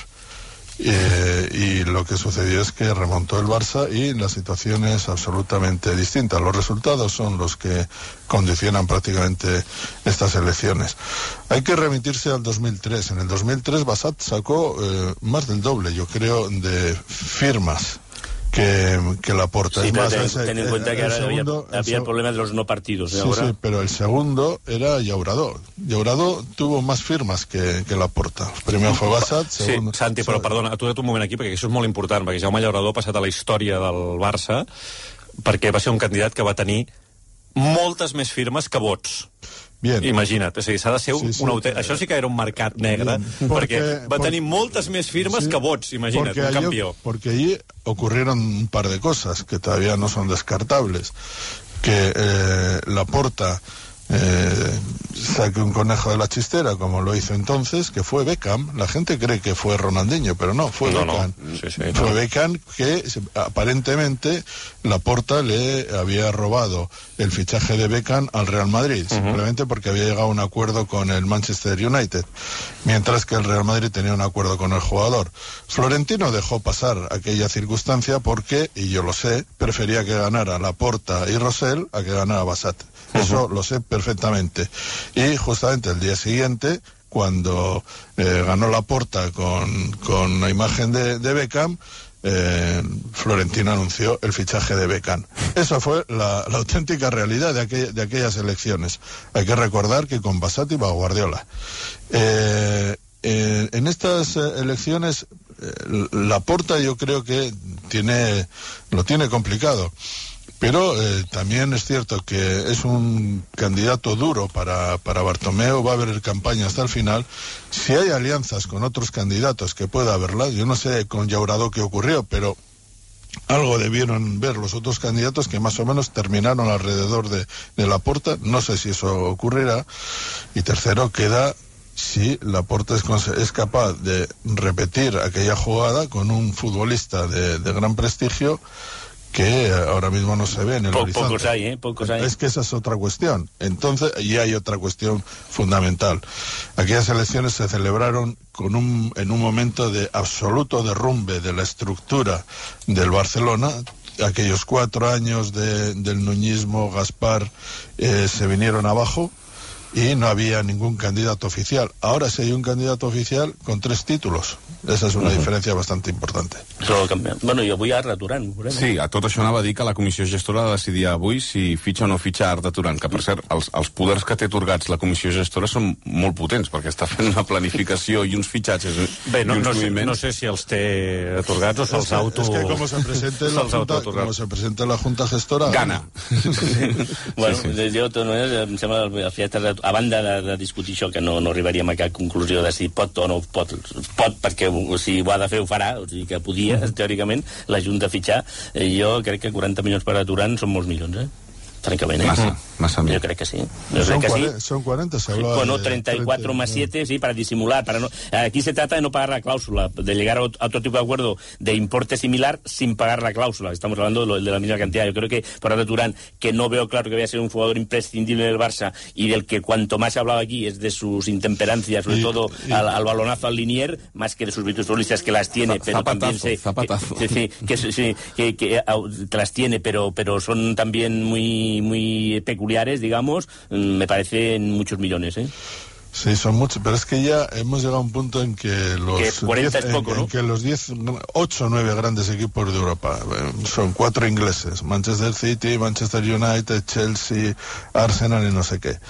Eh, y lo que sucedió es que remontó el Barça y la situación es absolutamente distinta. Los resultados son los que condicionan prácticamente estas elecciones. Hay que remitirse al dos mil tres. En el dos mil tres Bassat sacó eh, más del doble, yo creo, de firmas que, que Laporta. Sí, es más, ten, ese, ten en cuenta el, que ahora segundo, había, había el problema de los no partidos. ¿eh? Sí, ahora? sí, pero el segundo era Llauradó. Llauradó tuvo más firmas que, que Laporta. Primero fue Bassat, segundo... Sí, Santi, però perdona, atura't un moment aquí, perquè això és molt important, perquè Jaume Llauradó ha passat a la història del Barça perquè va ser un candidat que va tenir moltes més firmes que vots. Bien. Imagina't, o sigui, s'ha de ser un, sí, sí, un autèntic... Això sí que era un mercat negre, Bien. perquè porque, va por, tenir moltes més firmes sí, que vots, imagina't, un allí, campió. Porque allí ocurrieron un par de cosas que todavía no son descartables. Que eh, Laporta eh, saque un conejo de la chistera, como lo hizo entonces, que fue Beckham. La gente cree que fue Ronaldinho, pero no, fue no, Beckham. No. Sí, sí, fue no. Beckham que aparentemente Laporta le había robado el fichaje de Beckham al Real Madrid, uh-huh. simplemente porque había llegado a un acuerdo con el Manchester United, mientras que el Real Madrid tenía un acuerdo con el jugador. Florentino dejó pasar aquella circunstancia porque, y yo lo sé, prefería que ganara Laporta y Rosell a que ganara Bassat. Eso lo sé perfectamente. Y justamente el día siguiente, cuando eh, ganó Laporta con, con la imagen de, de Beckham, eh, Florentino anunció el fichaje de Beckham. Esa fue la, la auténtica realidad de, aquella, de aquellas elecciones. Hay que recordar que con Bassat iba Guardiola. Eh, eh, en estas eh, elecciones, eh, Laporta yo creo que tiene, lo tiene complicado. Pero eh, también es cierto que es un candidato duro para, para Bartomeu, va a haber campaña hasta el final. Si hay alianzas con otros candidatos, que pueda haberlas, yo no sé con Llauradó qué ocurrió, pero algo debieron ver los otros candidatos que más o menos terminaron alrededor de, de Laporta. No sé si eso ocurrirá. Y tercero, queda si Laporta es, es capaz de repetir aquella jugada con un futbolista de, de gran prestigio que ahora mismo no se ve en el po horizonte. Pocos hay, ¿eh? Pocos hay. Es que esa es otra cuestión. Entonces, y hay otra cuestión fundamental. Aquellas elecciones se celebraron con un, en un momento de absoluto derrumbe de la estructura del Barcelona. Aquellos cuatro años de, del nuñismo, Gaspar, eh, se vinieron abajo y no había ningún candidato oficial. Ahora sí hay un candidato oficial con tres títulos. Esa és una uh-huh. diferència bastant important. Bueno, i avui Arda Turan. Sí, a tot això anava a dir que la comissió gestora ha de decidir avui si fitxa o no fitxa Arda Turan, que per cert, els, els poders que té atorgats la comissió gestora són molt potents, perquè està fent una planificació i uns fitxatges. Bé, no, no, sé, no sé si els té atorgats o se'ls auto... És que com se presenta la junta, com se presenta la junta gestora... Gana. Sí. Bueno, sí, sí. Jo, de totes maneres, em sembla, a banda de, de discutir això, que no, no arribaríem a cap conclusió de si pot o no pot, pot perquè si ho ha de fer ho farà, o sigui que podia, teòricament, la Junta fitxar. Jo crec que quaranta milions per a Turan són molts milions, eh? Francament, ¿eh? Massa, massa Yo creo que sí. Yo son, creo que cuarenta, sí. son cuarenta, se habla Bueno, de treinta y cuatro más siete, sí, para disimular. Para no... Aquí se trata de no pagar la cláusula, de llegar a otro tipo de acuerdo de importe similar sin pagar la cláusula. Estamos hablando de, lo, de la misma cantidad. Yo creo que por Arda Turan, que no veo claro que vaya a ser un jugador imprescindible del Barça y del que cuanto más se ha hablado aquí es de sus intemperancias, sobre y, todo y... Al, al balonazo al linier, más que de sus virtudes futbolistas, que las tiene, pero zapatazo, también sé zapatazo. Que, sí, que, sí, que, que, que las tiene, pero, pero son también muy, muy peculiares, digamos, me parecen muchos millones, ¿eh? Sí, son muchos, pero es que ya hemos llegado a un punto en que los que cuarenta diez, es poco, en, ¿no? en que los diez, ocho o nueve grandes equipos de Europa son cuatro ingleses: Manchester City, Manchester United, Chelsea, Arsenal y no sé qué,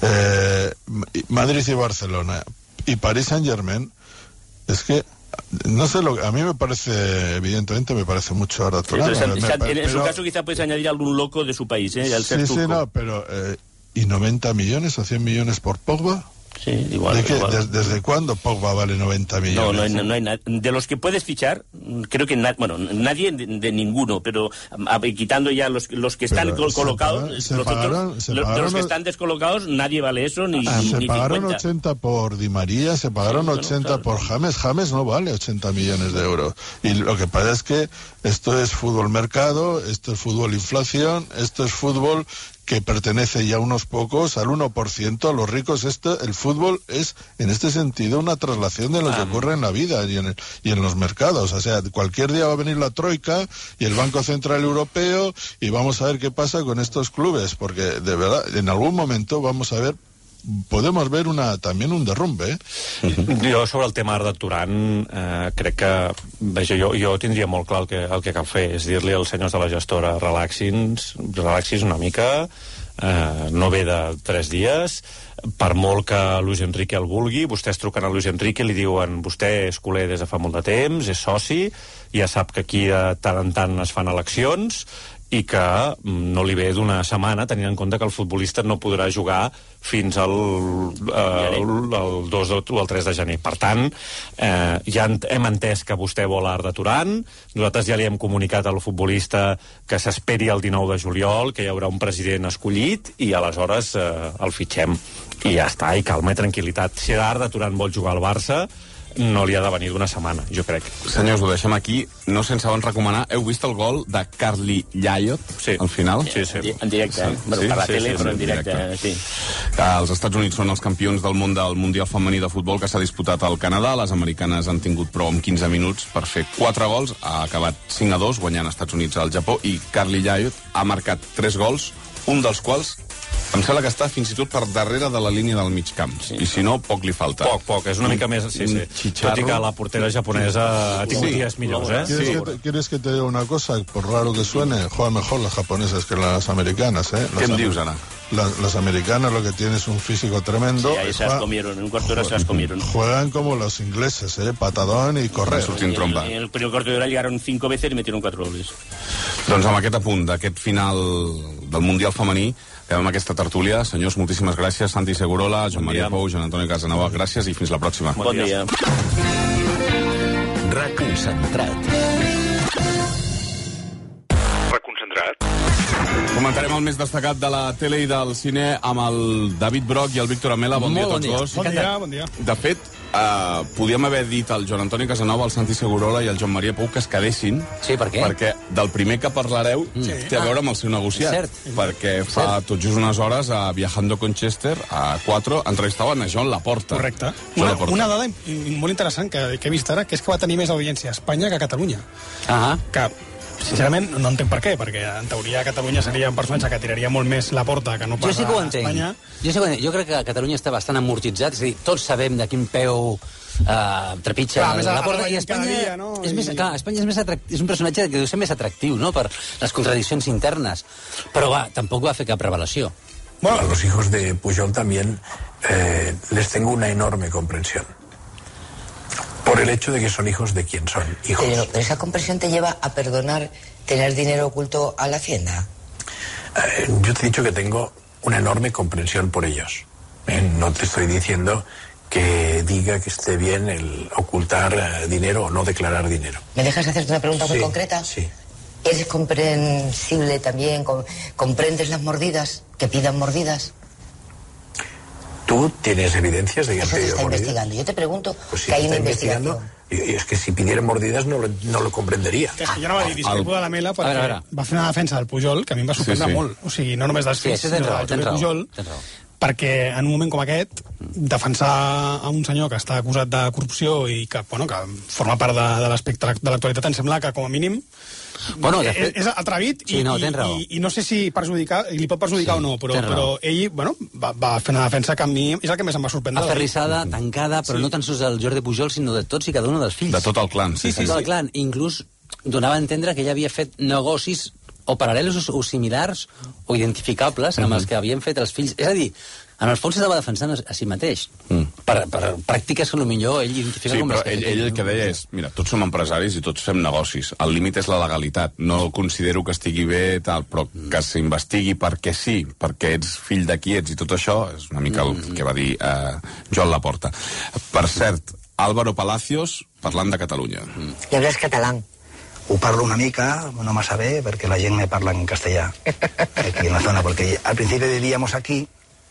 eh, Madrid y Barcelona y París Saint-Germain. Es que no sé, lo, a mí me parece, evidentemente me parece mucho Arda Turan. Sí, en, en, en su caso quizá puedes añadir algún loco de su país, ¿eh? Al ser sí, sí, no, pero eh, ¿y noventa millones o cien millones por Pogba? Sí, igual. ¿De qué, igual. Des, ¿Desde cuándo Pogba vale noventa millones? No, no hay, no hay nadie. De los que puedes fichar, creo que na, bueno, nadie de, de ninguno, pero a, quitando ya los, los que están col colocados, se los pagaron, otros, se los, pagaron, de los que están descolocados, nadie vale eso, ni, ah, ni se ni pagaron cincuenta. ochenta por Di María, se pagaron sí, ochenta bueno, claro. por James. James no vale ochenta millones de euros. Y lo que pasa es que esto es fútbol mercado, esto es fútbol inflación, esto es fútbol que pertenece ya a unos pocos, al uno por ciento, a los ricos. Esto, el fútbol es, en este sentido, una traslación de lo que ocurre en la vida y en, el, y en los mercados. O sea, cualquier día va a venir la Troika y el Banco Central Europeo y vamos a ver qué pasa con estos clubes, porque de verdad, en algún momento vamos a ver podemos ver una, también un derrumbe, eh? Jo sobre el tema Arda Turan eh, crec que, veja, jo, jo tindria molt clar el que, el que cal fer, és dir-li als senyors de la gestora relaxin, relaxis una mica, eh, no ve de tres dies, per molt que Luis Enrique el vulgui, vostès truquen a Luis Enrique i li diuen vostè és culer des de fa molt de temps, és soci, ja sap que aquí de tant en tant es fan eleccions i que no li ve d'una setmana, tenint en compte que el futbolista no podrà jugar fins al, eh, el dos o el tres de gener. Per tant, eh, ja hem entès que vostè vol Arda Turan, nosaltres ja li hem comunicat al futbolista que s'esperi el dinou de juliol, que hi haurà un president escollit, i aleshores eh, el fitxem. I ja està, i calma i tranquil·litat. Si Arda Turan vol jugar al Barça, no li ha de venir d'una setmana, jo crec. Senyors, ho deixem aquí, no sense abans recomanar. Heu vist el gol de Carly Llaiot, sí. al final? Sí, sí. En directe, eh? Bueno, sí, per la sí, tele, sí, però en directe, directe. sí. Els Estats Units són els campions del món del Mundial Femení de Futbol que s'ha disputat al Canadà. Les americanes han tingut prou amb quinze minuts per fer quatre gols. Ha acabat cinc a dos, guanyant Estats Units al Japó, i Carly Llaiot ha marcat tres gols, un dels quals em sembla que està fins i tot per darrere de la línia del mig camp. Sí. I si no, poc li falta. Poc, poc, és una mica més... Sí, sí. Tot i que la portera japonesa ha tingut sí. dies millors, ¿eh? ¿Quieres, sí. que te, ¿Quieres que te diga una cosa? Por raro que suene, juegan mejor las japonesas que las americanas, ¿eh? ¿Qué me dius, Ana? Las, las americanas lo que tienen es un físico tremendo. Sí, ahí se las comieron, en un cuarto de hora se las comieron. Juegan como los ingleses, ¿eh? Patadón y correr. Sortint trompa. En el primer cuarto de hora llegaron cinco veces y metieron cuatro goles. Doncs amb aquest apunt d'aquest final del Mundial Femení, acabem aquesta tertúlia. Senyors, moltíssimes gràcies. Santi Segurola, Joan Maria Pou, Joan Antoni Casanova, gràcies i fins la pròxima. Bon dia. Reconcentrat. Reconcentrat. Com Comentarem el més destacat de la tele i del cine amb el David Broc i el Víctor Amela. Bon dia a tots dos. Bon dia, bon dia. De fet, uh, podíem haver dit al Joan Antoni Casanova, al Santi Segurola i al Joan Maria Pou que es quedessin. Sí, per què? Perquè del primer que parlareu sí. té a veure amb el seu negociat. Cert. Perquè fa Cert. tot just unes hores a Viajando con Chester, a quatre, entrevistaven a Joan Laporta. Correcte. Joan Una, Laporta. una dada molt interessant que, que he vist ara, que és que va tenir més audiència a Espanya que a Catalunya. Ah. Que, sincerament, no entenc per què, perquè en teoria Catalunya seria un personatge que tiraria molt més la porta que no pas Jo sí que ho a entenc. Espanya. Jo, sí que ho entenc. Jo crec que Catalunya està bastant amortitzat, és a dir, tots sabem de quin peu uh, trepitja Clar, més la ara porta, veiem i Espanya, cada dia, no? és, més, I- clar, Espanya és, més atractiu, és un personatge que deu ser més atractiu, no?, per les contradiccions internes. Però va, tampoc va fer cap revelació. Bueno, a los hijos de Pujol también eh, les tengo una enorme comprensión. Por el hecho de que son hijos de quien son hijos. Pero esa comprensión te lleva a perdonar tener dinero oculto a la Hacienda. Eh, yo te he dicho que tengo una enorme comprensión por ellos. Eh, no te estoy diciendo que diga que esté bien el ocultar eh, dinero o no declarar dinero. ¿Me dejas hacerte una pregunta muy Sí, concreta? sí. ¿Eres comprensible también? com- ¿Comprendes las mordidas? ¿Que pidan mordidas? ¿Tú tienes evidencias de que han Eso se pedido está mordidas? investigando. Yo te pregunto Pues si que hay se una está investigación. investigando, y, y es que si pidieran mordidas no lo, no lo comprendería. Que és que jo anava a dir, discrepo de la Mela perquè A veure, a veure. va fer una defensa del Pujol que a mi em va sorprendre Sí, sí. molt. O sigui, no només dels Sí, fills, això tens sinó raó, del tens Jordi raó, Pujol, tens raó. perquè en un moment com aquest, defensar a un senyor que està acusat de corrupció i que, bueno, que forma part de, de l'espectre de l'actualitat, em sembla que, com a mínim, Bueno, de és, fet- és atrevit i, Sí, no, i, tens raó. i, i no sé si perjudicar, li pot perjudicar Sí, o no, però, tens però raó. ell, bueno, va, va fer una defensa que a mi és el que més em va sorprendre. Aferrissada, tancada, però Sí. no tan sols del Jordi Pujol, sinó de tots i cada un dels fills. De tot el clan, sí, Sí, sí. tot el clan. Inclús donava a entendre que ella havia fet negocis o paral·lelos o similars o identificables amb els que havien fet els fills. És a dir, en el fons s'estava defensant a si mateix. Mm. Per, per pràctiques que potser ell identifica Sí, com però les que ell, ha fet ell el que deia és, mira, tots som empresaris i tots fem negocis. El límit és la legalitat. No considero que estigui bé, tal, però que s'investigui perquè sí, perquè ets fill de qui ets i tot això, és una mica el que va dir eh, Joan Laporta. Per cert, Álvaro Palacios, parlant de Catalunya. I hablas catalán. Ho parlo una mica, no massa bé, perquè la gent me parla en castellà aquí en la zona, porque al principio vivíamos aquí,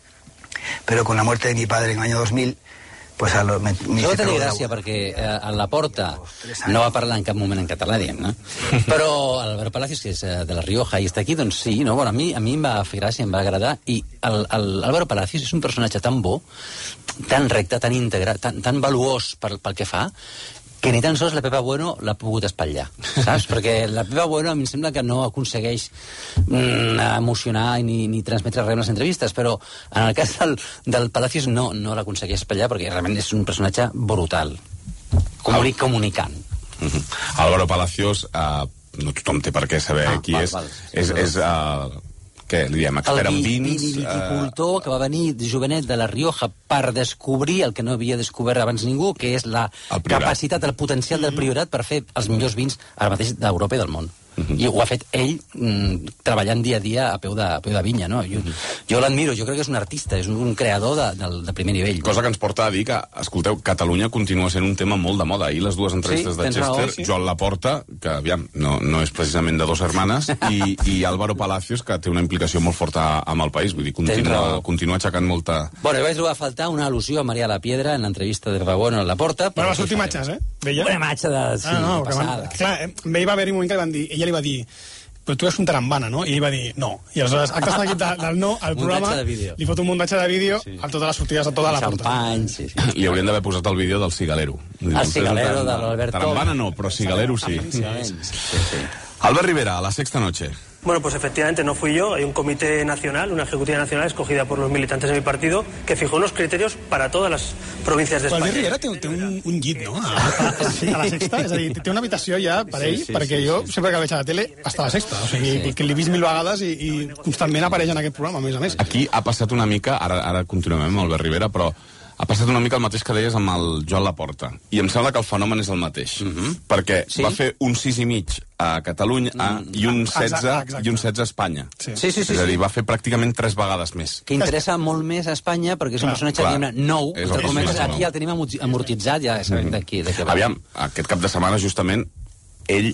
pero con la muerte de mi padre en el año dos mil, pues a lo, me, me Això va hice tenir cargo de la- gràcia, perquè eh, a la Porta no va parlar en cap moment en català, diguem-ne. Però Álvaro Palacios, que és eh, de la Rioja i està aquí, doncs sí, no? Bueno, a mi, a mi em va fer gràcia, em va agradar, i el, el Álvaro Palacios és un personatge tan bo, tan recte, tan íntegre, tan, tan valuós pel, pel que fa, que ni tan sols la Pepa Bueno l'ha pogut espatllar, saps? Perquè la Pepa Bueno a mi em sembla que no aconsegueix mm, emocionar ni, ni transmetre res en les entrevistes, però en el cas del, del Palacios no, no l'aconsegueix espatllar perquè realment és un personatge brutal, Comuni, comunicant. Uh -huh. Álvaro Palacios, uh, no tothom té per què saber Ah, qui val, és. val. És, és uh, què, li diem, expert en vi- vins? vi- eh, viticultor que va venir de jovenet de la Rioja per descobrir el que no havia descobert abans ningú, que és la El Priorat. capacitat, el potencial del Priorat per fer els millors vins ara mateix d'Europa i del món. I ho ha fet ell mm, treballant dia a dia a peu de, a peu de vinya, no? Jo, jo l'admiro, jo crec que és un artista, és un, un creador de, de, de primer nivell. Cosa que ens porta a dir que, escolteu, Catalunya continua sent un tema molt de moda. Ahir les dues entrevistes Sí, de tens Chester, raó, sí. Joan Laporta, que, aviam, no, no és precisament de dos hermanes, i, i Álvaro Palacios, que té una implicació molt forta amb el país. Vull dir, continua, raó. continua aixecant molta... Bueno, jo vaig trobar a faltar una al·lusió a Maria la Piedra en l'entrevista de Rabono a la Porta. Bueno, va sortir imatges, eh? Veia? Una imatge de... Sí, ah, no, que passada. van, clar, eh, amb ell va haver-hi un moment que li van dir, ella li va dir, però tu eres un tarambana, no? I ell va dir, no. I aleshores, acte seguit de, del no, al programa, Muntatge de vídeo. li fot un muntatge de vídeo sí. a totes les sortides a tota la porta. Xampany, sí, sí. Li haurien d'haver posat el vídeo del Cigalero. El Cigalero de l'Albert Tom. Tarambana no, però Cigalero sí. Sí, sí, sí. Albert Rivera, a la Sexta Noche. Bueno, pues efectivamente no fui yo, hay un comité nacional, una ejecutiva nacional escogida por los militantes de mi partido que fijó unos criterios para todas las provincias de Però el España. Rivera té, té un, un llit, no? A, a, a, a la Sexta, és a dir, té una habitació ja per ell, Sí, sí, perquè sí, jo sí. sempre que el veig a la tele està a la Sexta, o sigui, Sí. que l'he vist mil vegades i, i constantment apareix en aquest programa, a més a més. Aquí ha passat una mica, ara, ara continuem amb Albert Rivera, però ha passat una mica el mateix que deies amb el Joan Laporta. I em sembla que el fenomen és el mateix. Uh -huh. Perquè Sí? va fer un sis i mig a Catalunya a, i un setze Exacte. i un setze a Espanya. Sí. Sí, sí, sí, és a dir, sí. va fer pràcticament tres vegades més. Que interessa molt més a Espanya perquè és un Clar, personatge, clar. diguem-ne, nou. És el Entre cometes, personatge aquí nou. ja el tenim amorti- amortitzat, ja sabem de qui, de què va. Aviam, aquest cap de setmana, justament, ell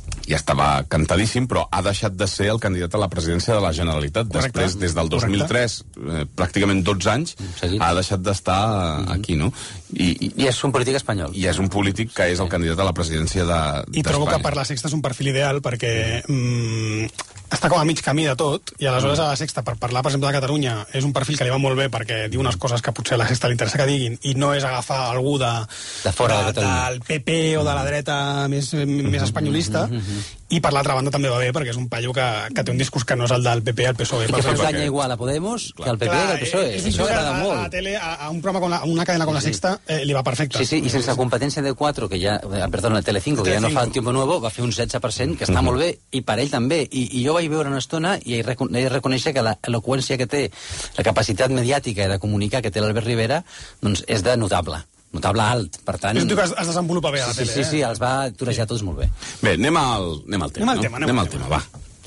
i estava cantadíssim, però ha deixat de ser el candidat a la presidència de la Generalitat. Correcte. Després, des del dos mil tres, eh, pràcticament dotze anys, Seguit. ha deixat d'estar mm-hmm. aquí, no? I, i, I és un polític espanyol. I és un polític que és el candidat a la presidència de, I trobo d'Espanya. que per la Sexta és un perfil ideal perquè mm, està com a mig camí de tot, i aleshores a la Sexta, per parlar, per exemple, de Catalunya, és un perfil que li va molt bé perquè diu unes coses que potser a la Sexta li interessa que diguin, i no és agafar algú de, de fora de, de del P P o de la dreta més, més espanyolista, mm-hmm. i per l'altra banda també va bé perquè és un paio que, que té un discurs que no és el del P P al P S O E. I que pertany igual a Podemos que al P P Clar, que al P S O E. és Això agrada a, molt. A la tele, a, a un programa com la, a una cadena com la Sexta, eh, li va perfecte. Sí, sí, i sense competència de quatre, que ja, eh, perdona, Telecinco, que ja no fa un Tiempo Nuevo, va fer un setze per cent, que està molt bé, i per ell també. I, i jo vaig veure una estona i he de reconèixer que l'eloqüència que té, la capacitat mediàtica de comunicar que té l'Albert Rivera, doncs és de notable. Notable alt, per tant... És un tio que es, es desenvolupa bé a la sí, tele, sí, eh? sí, els va torejar tots molt bé. Bé, anem al, anem al tema, anem al tema, no? anem al tema, va.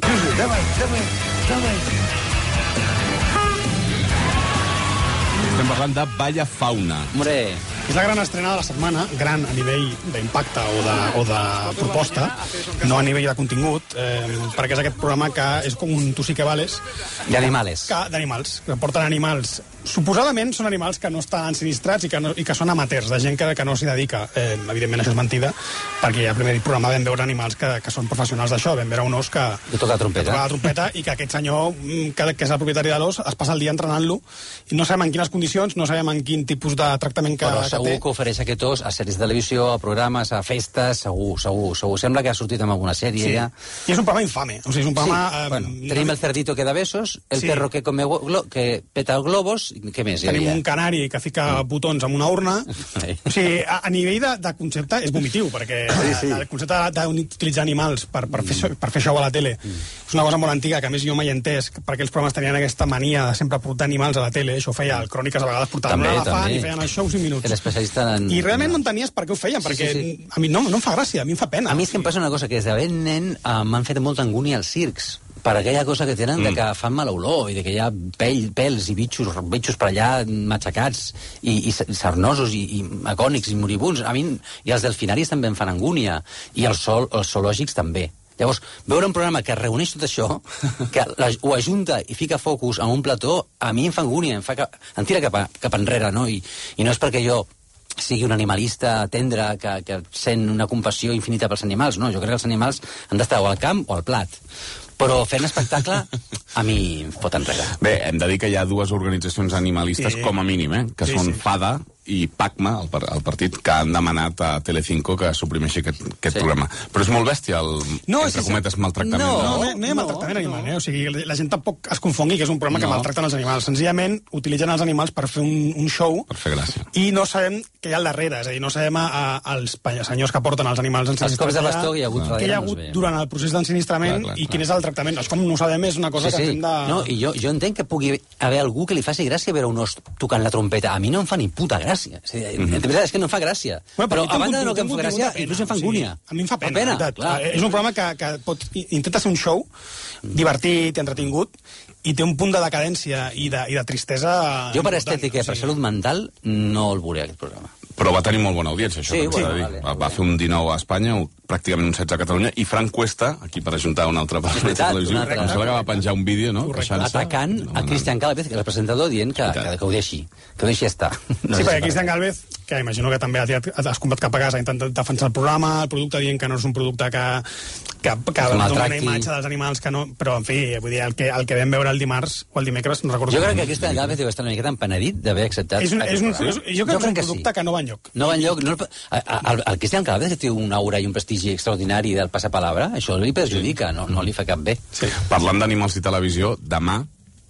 Estem parlant de Valla Fauna. Hombre... És la gran estrena de la setmana, gran a nivell d'impacte o, de, o de proposta, no a nivell de contingut, eh, perquè és aquest programa que és com un tu sí que vales. D'animals. D'animals, que porten animals. Suposadament són animals que no estan ensinistrats i que, no, i que són amateurs, de gent que, que no s'hi dedica. Eh, evidentment això és mentida, perquè ja al primer programa vam veure animals que, que són professionals d'això. Vam veure un os que... Que toca la trompeta. Que toca la trompeta i que aquest senyor, que, que és el propietari de l'os, es passa el dia entrenant-lo i no sabem en quines condicions, no sabem en quin tipus de tractament que, Però que segur té. que ofereix aquest os a sèries de televisió, a programes, a festes, segur, segur, segur. Sembla que ha sortit en alguna sèrie Sí. ja. I és un programa infame. O sigui, és un programa... Sí. Eh, Bueno, tenim el cerdito que da besos, el Sí. perro que come glo- que peta els globos, i què més hi Tenim havia? un canari que fica botons en una urna. O sigui, a, a nivell de, de concepte és vomitiu, perquè sí, sí. el concepte d'utilitzar animals per, per, fer, show- per fer show a la tele és una cosa molt antiga, que a més jo mai he entès perquè els programes tenien aquesta mania de sempre portar animals a la tele. Això ho feia el Cròniques, a vegades portaven També, un elefant també. i feien el show cinc minuts. L'especialista en... I realment no entenies per què ho feien, perquè sí, sí. a mi no, no em fa gràcia, a mi em fa pena. A mi és que em passa una cosa, que des de ben nen eh, m'han fet molta angúnia als circs, per aquella cosa que tenen de que fan mala olor i de que hi ha pell, pèls i bitxos, bitxos per allà matxacats i, i sarnosos i, i agònics i moribuns. A mi, i els delfinaris també em fan angúnia, i els, sol, els zoològics també. Llavors, veure un programa que reuneix tot això, que la, ho ajunta i fica focus en un plató, a mi em fa angúnia, em, fa cap, em tira cap, a, cap enrere, no? I, I no és perquè jo sigui un animalista tendre que, que sent una compassió infinita pels animals, no? Jo crec que els animals han d'estar o al camp o al plat. Però fent espectacle, a mi em fot enrere. Bé, hem de dir que hi ha dues organitzacions animalistes, Sí. com a mínim, eh? que Sí, són sí. FADA i PACMA, el, par el partit, que han demanat a Telecinco que suprimeixi aquest, aquest sí. programa. Però és molt bèstia el, No, entre sí, sí. cometes, maltractament. No, de- no, no, no hi ha maltractament animal, eh? O sigui, la gent tampoc es confongui que és un programa que No. maltracten els animals. Senzillament utilitzen els animals per fer un, un show Per fer gràcia. i no sabem què hi ha al darrere, és a dir, no sabem a, a, als pa- senyors que porten els animals Els cops de bastó que hi ha hagut que hi darrere ha no es hagut veien. durant el procés d'ensinistrament Clar, clar, i clar. quin és el tractament. És com no ho sabem, és una cosa Sí, que sí. hem de... No, i jo, jo entenc que pugui haver algú que li faci gràcia veure un os tocant la trompeta. A mi no em fa ni puta gràcia. És, a dir, Mhm. de veritat, és que no em fa gràcia. Bueno, però té a un banda de no contingut- que em té un fa contingut gràcia, de pena, inclús em fa o sigui, angúnia. a mi em fa pena, pena veritat. clar. És un programa que, que pot, intenta ser un show divertit i entretingut i té un punt de decadència i de, i de tristesa... Jo per important. estètica i per salut mental no el veuré, aquest programa. Però va tenir molt bona audiència, això. Sí, també s'ha bueno, de dir. vale, va, va fer un dinou a Espanya, un- pràcticament un setze a Catalunya, i Frank Cuesta, aquí per ajuntar un altre personatge veritat, televisiu, un altre. em sembla que va penjar un vídeo, no? queixant-se. Atacant a Cristian Calvez, que és el presentador, dient que, que, que ho deixi, que ho deixi estar. No Sí, sé perquè si Cristian Galvez, que imagino que també ha tirat, has combat cap a casa, ha intentat defensar el programa, el producte dient que no és un producte que, que, que Que dona una maltracti. imatge dels animals que no... Però, en fi, vull dir, el que, el que vam veure el dimarts o el dimecres, no recordo... Jo crec que Cristian Galvez deu estar una miqueta empenedit d'haver acceptat És un, és un, aquest és, programa. jo crec que és un que producte que no va enlloc. No va enlloc. No, el, el, el Cristian Calvez, que té una aura i un prestigi extraordinari del passapalabra, això li perjudica, no, no li fa cap bé. Sí. Parlant d'animals i televisió, demà...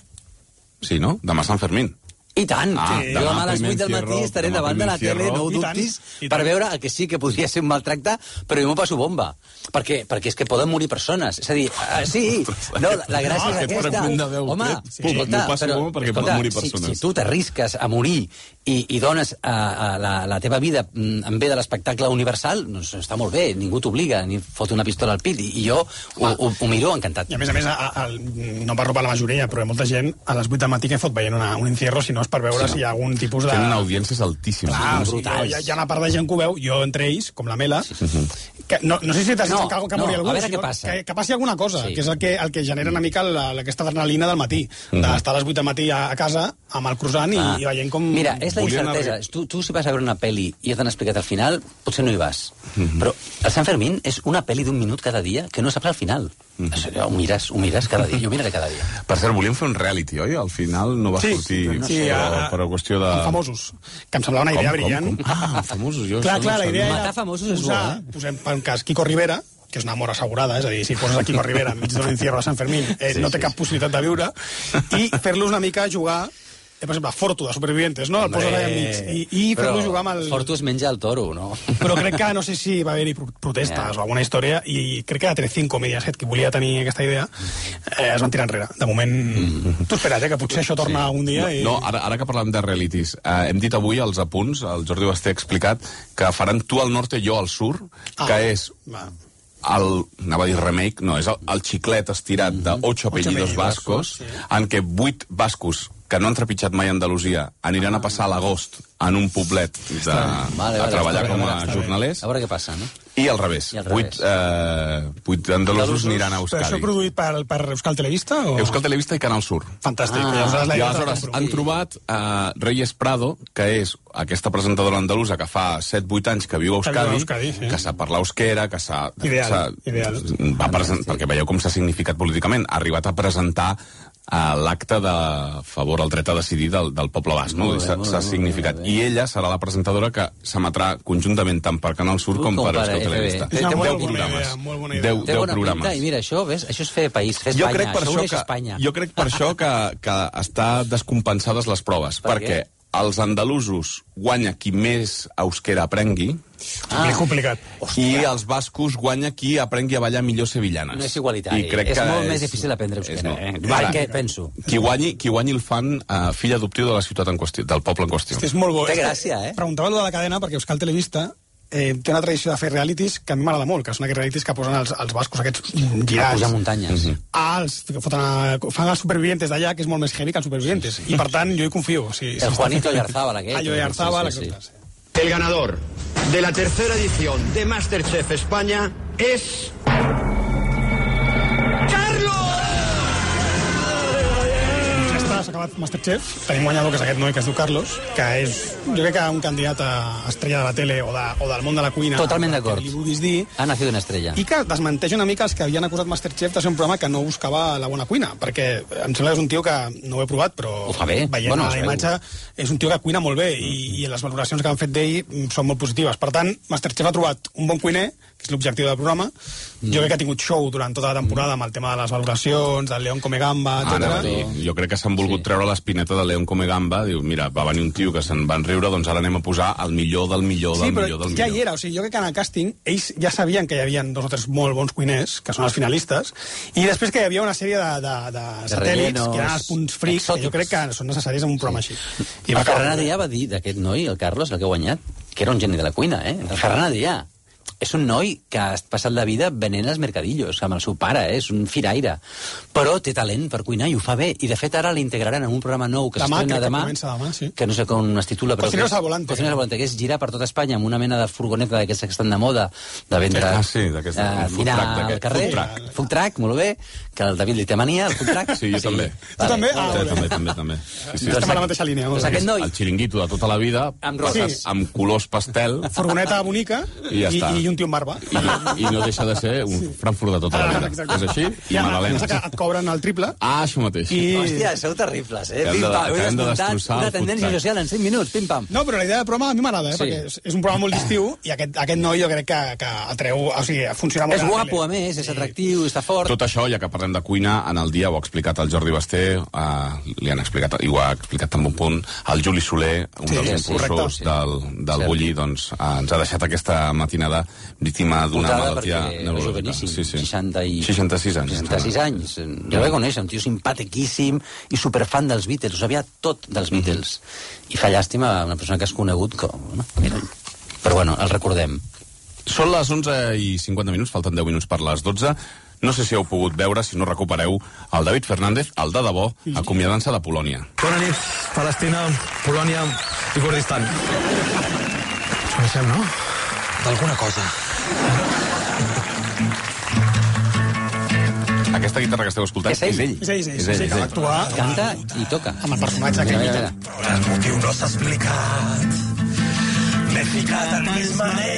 Sí, no? Demà Sant Fermín. I tant! Ah, Sí. demà Jo demà a les primer vuit del matí encierro, estaré demà davant de la primer tele, no ho I tant, dubtis, i per tant. veure el que sí que podria ser un maltracte, però jo m'ho passo bomba. Perquè, perquè és que poden morir persones. És a dir, uh, sí, no, la, la gràcia No, és aquest aquesta. fragment de veu Home, tret, pum, m'ho passo bomba perquè poden morir persones. Si, si tu t'arrisques a morir i, i dones a, a la, la teva vida mm, en bé de l'espectacle universal, doncs està molt bé, ningú t'obliga, ni fot una pistola al pit, i, i jo ho, ho, ho miro encantat. I a més a més, a, a, no parlo per la majoria, però hi ha molta gent a les vuit del matí que fot veient una, un encierro, si no és per veure Sí. si hi ha algun tipus de... Tenen audiències altíssimes. Clar, o Sí, sigui, hi, ha, hi ha una part de gent que ho veu, jo entre ells, com la Mela, Que no, no sé si t'has No, dit que, que no, mori algú, a veure sinó què passa. Que, que passi alguna cosa, Sí. que és el que, el que genera una mica la, aquesta adrenalina del matí, Mhm. d'estar a les vuit del matí a, a casa amb el croissant Ah. i, i veient com... Mira, és la volien incertesa. arribar. Tu, tu si vas a veure una pel·li i ja t'han explicat al final, potser no hi vas. Però el Sant Fermín és una pel·li d'un minut cada dia que no saps al final. Ho mires, ho mires cada dia, jo ho miraré cada dia. Per cert, volíem fer un reality, oi? Al final no va Sí, sortir no sé. per, Sí, a- per qüestió de... Amb famosos, que em semblava una idea Com, com, brillant. com? Ah, amb famosos, jo Clar, això clar, no la ho idea sabia. era Matar famosos és posar, bo, eh? posem per un cas, Quico Rivera, que és una mort assegurada, és a dir, si poses a Quico Rivera enmig d'un encierro a Sant Fermín, eh, Sí, no té sí, cap possibilitat de viure, i fer-los una mica jugar, eh, per exemple, Fortu, de Supervivientes, no? El poses allà enmig, i, i fer-los jugar amb el... Fortu es menja el toro, no? Però crec que no sé si va haver-hi pro- protestes Ja. o alguna història, i crec que a Telecinco, Mediaset, que volia tenir aquesta idea, eh, es van tirar enrere. De moment, tu espera't, eh, que potser això torna un dia i... No, ara, ara que parlem de realities, eh, hem dit avui als apunts, el Jordi Basté ha explicat que faran Tu al norte, jo al sur, Ah, que és va. el, anava a dir remake, no, és el, el xiclet estirat de Ocho apellidos apellidos vascos, sí. en què vuit bascos que no han trepitjat mai a Andalusia aniran a passar l'agost en un poblet de, Vale, vale, a treballar està bé, com a està bé. jornalers, A veure què passa, no? i al revés. I al Vuit, eh, vuit andalusos aniran a Però això Euskadi. produït per, per Euskal Televista? O... Euskal Televista i Canal Sur. Fantàstic. Ah. Llavors, la I idea aleshores de- han trobat uh, Reyes Prado, que és aquesta presentadora andalusa que fa set vuit anys que viu a Que viu a Euskadi, Euskadi, sí. que sap parlar euskera, que s'ha... Ideal, s'ha- ideal. Va present, perquè veieu com s'ha significat políticament. Ha arribat a presentar uh, l'acte de favor al dret a decidir del, del poble basc, no? Molt bé, S'ha molt bé, s'ha molt bé, significat. molt bé. I ella serà la presentadora que s'emetrà conjuntament tant per Canal Sur com, Com per per Euskal F B. Televista. Té una molt Deu bona programes. idea, molt bona idea. Deu, Té deu bona programes. pinta, i mira, això, ves, això és fer país, fer Jo Espanya, crec per això això uneix que, Espanya. jo crec per això que, que està descompensades les proves, Per perquè què? els andalusos guanya qui més euskera aprengui Ah. És complicat. i els bascos guanya qui aprengui a ballar millor sevillanes. No és igualitari. I crec És que molt més difícil aprendre euskera, és no. eh? Clar, Per què penso? Qui guanyi, qui guanyi el fan uh, fill adoptiu de la ciutat en qüestió, del poble en qüestió. Hosti, és molt bo. Té És que gràcia, eh? Preguntava allò de la cadena perquè Euskal Televista eh, té una tradició de fer realities que a mi m'agrada molt, que són aquests realities que posen els, els bascos aquests A girats. pujar muntanyes. Mhm. Ah, els, que foten a, fan els supervivientes d'allà, que és molt més heavy que els supervivientes. I per tant, jo hi confio. O sigui, El Juanito Yarzábal, aquest. Ah, jo Yarzábal, Sí, sí, sí. aquest. El ganador de la tercera edición de MasterChef España es... Ja està, s'ha acabat Masterchef. Tenim guanyador, que és aquest noi que es diu Carlos, que és, jo crec que un candidat a estrella de la tele o, de, o del món de la cuina. Totalment d'acord. Que li vulguis dir. Ha nacido una estrella. I que desmenteix una mica els que havien acusat Masterchef de ser un programa que no buscava la bona cuina, perquè em sembla que és un tio que no ho he provat, però Ho fa bé. veient Bueno, la es veu. imatge és un tio que cuina molt bé i, i les valoracions que han fet d'ell mm, són molt positives. Per tant, Masterchef ha trobat un bon cuiner, que és l'objectiu del programa. Mm. Jo crec que ha tingut show durant tota la temporada amb el tema de les valoracions, del León Come Gamba, Ah, anava a etcètera. dir, jo crec que s'han volgut treure l'espineta de León Come Gamba. Diu, mira, va venir un tio que se'n van riure, doncs ara anem a posar el millor del millor del Sí, però millor del ja millor. hi era, o sigui, jo crec que en el càsting ells ja sabien que hi havia dos o tres molt bons cuiners, que són els finalistes, i després que hi havia una sèrie de, de, de satèl·lits, rellenos, que eren els punts frics, que jo crec que són necessaris en un programa així. I el Ferran Adrià va dir d'aquest noi, el Carlos, el que ha guanyat, que era un geni de la cuina, eh? El Ferran Adrià. És un noi que ha passat la vida venent als mercadillos, amb el seu pare, eh? És un firaire. Però té talent per cuinar i ho fa bé. I, de fet, ara l'integraran en un programa nou que Demà, s'estrena crec que demà, comença demà, sí. que no sé com es titula, però... Cocineros que és- al volante. Cocineros al volante, que és girar per tota Espanya amb una mena de furgoneta d'aquestes que estan de moda, de vendre... Ah, sí, d'aquesta, eh, un food dinar truck al d'aquest, carrer. food truck. Food truck, molt bé, que el David li té mania, el food truck. Sí, jo també. Tu també? Ah, Sí, molt bé. també, també, també. Sí, sí. Estem a la mateixa línia. molt Doncs bé. aquest noi... El xiringuito de tota la vida, Amb passat roses. amb colors pastel, Furgoneta bonica I ja i, està. i un tio amb barba. i, i no deixa de ser un Frankfurt de tota la vida. exacte. És així? I Ja, magdalenes. passa que et cobren el triple Ah, això mateix. i... Hòstia, sou terribles, eh? Que hem de- Pim, pam, que heu hem de desmuntat destrossar una el food tendència truck. social en cinc minuts, pim, pam. No, però la idea del programa a mi m'agrada, eh? Sí. Perquè és, és un programa molt d'estiu i aquest, aquest noi jo crec que, que atreu... O sigui, funciona molt És bé a la guapo, tele. a més, és atractiu, està fort. Tot això, ja que parlem de cuina, en el dia ho ha explicat el Jordi Basté, uh, li han explicat, i ho ha explicat en un punt, el Juli Soler, un Sí, dels sí, impulsors correcte, sí. del, del Cert. Bulli, doncs uh, ens ha deixat aquesta matinada víctima d'una Putada malaltia perquè és neurològica. joveníssim, Sí, sí. seixanta i... seixanta-sis anys. seixanta-sis anys. Jo vaig conèixer, un tio simpatiquíssim i superfan dels Beatles, ho sabia tot dels Beatles. I fa llàstima una persona que has conegut com... No? Mira. Però bueno, el recordem. Són les onze i cinquanta minuts, falten deu minuts per les dotze. No sé si heu pogut veure, si no recupereu, el David Fernández, el de debò, acomiadant-se de Polònia. Bona nit, Palestina, Polònia i Kurdistan. Ens coneixem, no? D'alguna cosa. Aquesta guitarra que esteu escoltant és ell. és ell. És ell, és ell. És ell, que va actuar... Canta i toca. Amb el personatge que imita. El motiu no s'ha explicat. M'he ficat en mil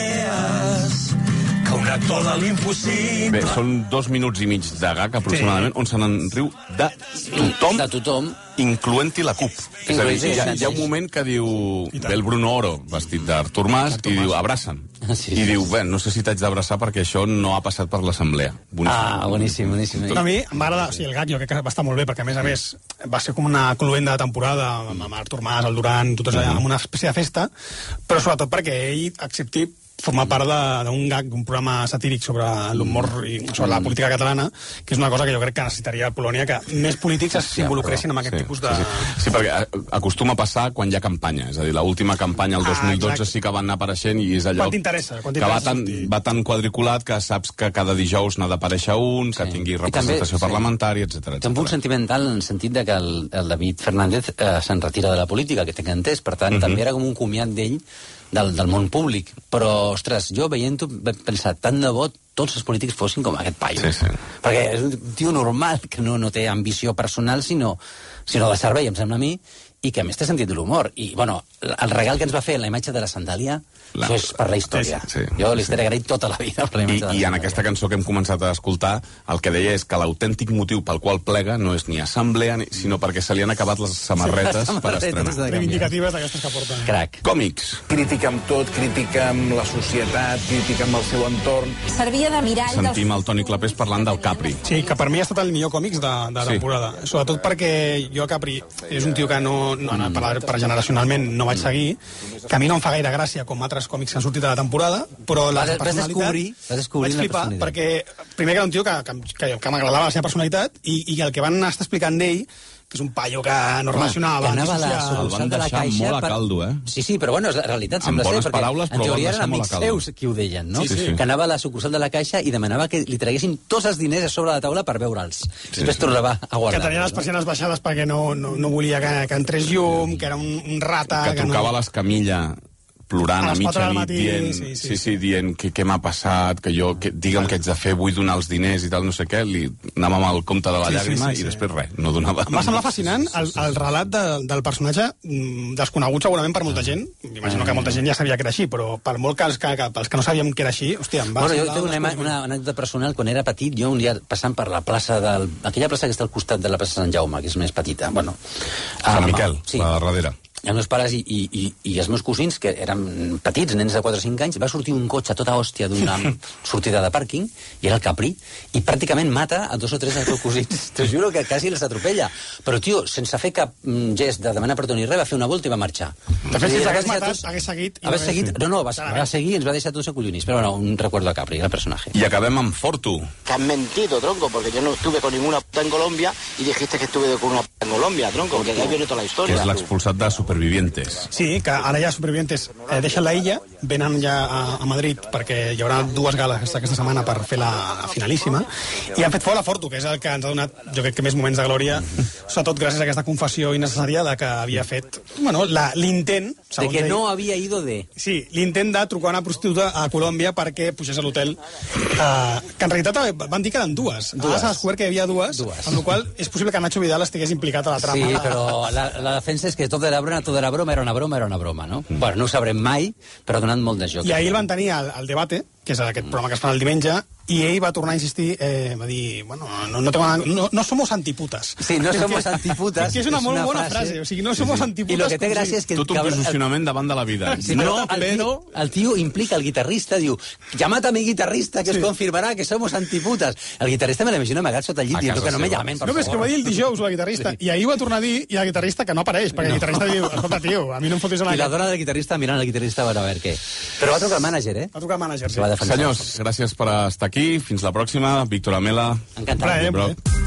maneres que un actor de l'impossible... Bé, són dos minuts i mig de gag, aproximadament, on se n'en riu de tothom, de tothom, incloent-hi la CUP. És a dir, hi ha, hi ha un moment que diu... Ve el Bruno Oro, vestit d'Artur Mas, i diu, abraça'm. Sí, I diu, bé, no sé si t'haig d'abraçar perquè això no ha passat per l'assemblea. Ah, boníssim, boníssim. A mi em va agradar, o sigui, el gag jo crec que va estar molt bé, perquè a més a més va ser com una cluenda de temporada amb, amb Artur Mas, el Duran, tots allà, amb una espècie de festa, però sobretot perquè ell accepti formar part d'un gag, d'un programa satíric sobre l'humor i sobre la política catalana, que és una cosa que jo crec que necessitaria Polònia, que més polítics s'involucressin en aquest sí, tipus de... Sí, sí. sí, perquè acostuma a passar quan hi ha campanya. És a dir, l'última campanya, el dos mil dotze, ah, sí que van anar apareixent i és allò... Quan t'interessa. Que va tan, va tan quadriculat que saps que cada dijous n'ha d'aparèixer un, que sí. tingui representació també, parlamentària, etcètera. Té un punt sentimental en el sentit de que el, el David Fernández eh, se'n retira de la política, que tinc entès, per tant, uh -huh. també era com un comiat d'ell del, del món públic. Però, ostres, jo veient-ho vaig pensar, tant de bo tots els polítics fossin com aquest paio. Sí, sí. Perquè és un tio normal, que no, no té ambició personal, sinó, sinó de servei, em sembla a mi, i que a més té sentit de l'humor. I, bueno, el regal que ens va fer, la imatge de la sandàlia, la... això és per la història. Sí, sí. Jo li estaré agraït tota la vida per la imatge I, de la I en aquesta cançó que hem començat a escoltar, el que deia és que l'autèntic motiu pel qual plega no és ni assemblea, ni, sinó perquè se li han acabat les samarretes, sí, per estrenar. Reivindicatives d'aquestes que porten. Crac. Còmics. Crítica amb tot, crítica amb la societat, crítica amb el seu entorn. Servia de mirall... Sentim el Toni Clapés parlant del Capri. Sí, que per mi ha estat el millor còmics de, de sí. temporada. Sobretot perquè jo Capri és un tio que no, no mm. per, per generacionalment no vaig seguir, que a mi no em fa gaire gràcia com altres còmics que han sortit a la temporada, però la vas, personalitat... Vas descobrir, vas descobrir vaig flipar, perquè primer que era un tio que, que, que m'agradava la seva personalitat i, i el que van estar explicant d'ell, que és un paio que no relacionava... Que anava a la sucursal de la Caixa... molt a caldo, eh? Sí, sí, però bueno, és la realitat sembla ser, perquè paraules, en teoria eren amics seus qui ho deien, no? Sí, sí, sí. Que anava a la sucursal de la Caixa i demanava que li traguessin tots els diners a sobre la taula per veure'ls. Sí, Després sí. tornava a guardar. Que tenia les persianes baixades perquè no, no, no volia que, que entrés llum, que era un, un rata... Que, que trucava no... a l'escamilla plorant a, a mitja nit, matí, dient, sí, sí, sí, sí, dient que què m'ha passat, que jo, que, digue'm què haig de fer, vull donar els diners i tal, no sé què, li anàvem al compte de la sí, llàgrima sí, sí, i després res, no donava... Em va semblar fascinant el, el relat de, del personatge, desconegut segurament per molta gent, imagino que molta gent ja sabia que era així, però per molt que els que, que, pels que no sabíem que era així, hòstia, em va... Bueno, jo tinc una, una anècdota personal, quan era petit, jo un dia passant per la plaça del... aquella plaça que està al costat de la plaça Sant Jaume, que és més petita, bueno... Sant Miquel, sí. la darrere. I els meus pares i, i, i, i els meus cosins, que eren petits, nens de quatre o cinc anys, va sortir un cotxe a tota hòstia d'una sortida de pàrquing, i era el Capri, i pràcticament mata a dos o tres dels meus cosins. T'ho juro que quasi els atropella. Però, tio, sense fer cap gest de demanar perdó ni res, va fer una volta i va marxar. De fet, si l'hagués matat, hagués seguit... Hagués seguit... No, no, va, va seguir i ens va deixar tots acollonits. Però, bueno, un recuerdo a Capri, el personaje. I acabem amb Fortu. Que has mentido, tronco, porque yo no estuve con ninguna puta en Colombia y dijiste que estuve con una puta en Colombia, tronco, porque de ahí viene toda la historia. Que és l'expulsat de Supervivientes. Sí, que ara ja Supervivientes eh, deixen la illa, venen ja a, a Madrid perquè hi haurà dues gales aquesta setmana per fer la, la finalíssima, i han fet fora Fortu, que és el que ens ha donat, jo crec que més moments de glòria, sobretot gràcies a aquesta confessió innecessària de que havia fet, bueno, l'intent... De que no havia ido de... Sí, l'intent de trucar una prostituta a Colòmbia perquè pugés a l'hotel, eh, que en realitat van dir que eren dues. dues. A descobert que hi havia dues, dues, amb la qual és possible que Nacho Vidal estigués implicat a la trama. Sí, però la, la defensa és que tot era broma, tot era broma, era una broma, era una broma, no? Mm. Bueno, no ho sabrem mai, però ha donat molt de joc. I ahir el van tenir al, al debate, que és aquest programa que es fa el diumenge, i ell va tornar a insistir, eh, va dir, bueno, no, no, tengo, no, no somos antiputes. Sí, no somos antiputes. Que és una molt una bona frase. frase, o sigui, no somos sí, sí. antiputes. I lo que té gràcia és que... Tot un posicionament davant de la vida. Sí, no, el, però... El tio implica el guitarrista, diu, llamad a mi guitarrista, que sí. os confirmarà que somos antiputes. El guitarrista me l'imagino amagat sota el llit, dient que no me llamen, per favor. No, és que va dir el dijous, la guitarrista, i ahir va tornar a dir, i el guitarrista que no apareix, perquè no. el guitarrista diu, escolta, tio, a mi no em fotis a la... I la dona del guitarrista mirant el guitarrista a veure què. Però va trucar el mànager, eh? Va trucar el mànager, sí. Senyors, gràcies per estar aquí. Fins la pròxima. Víctor Amela. Encantat. Bro.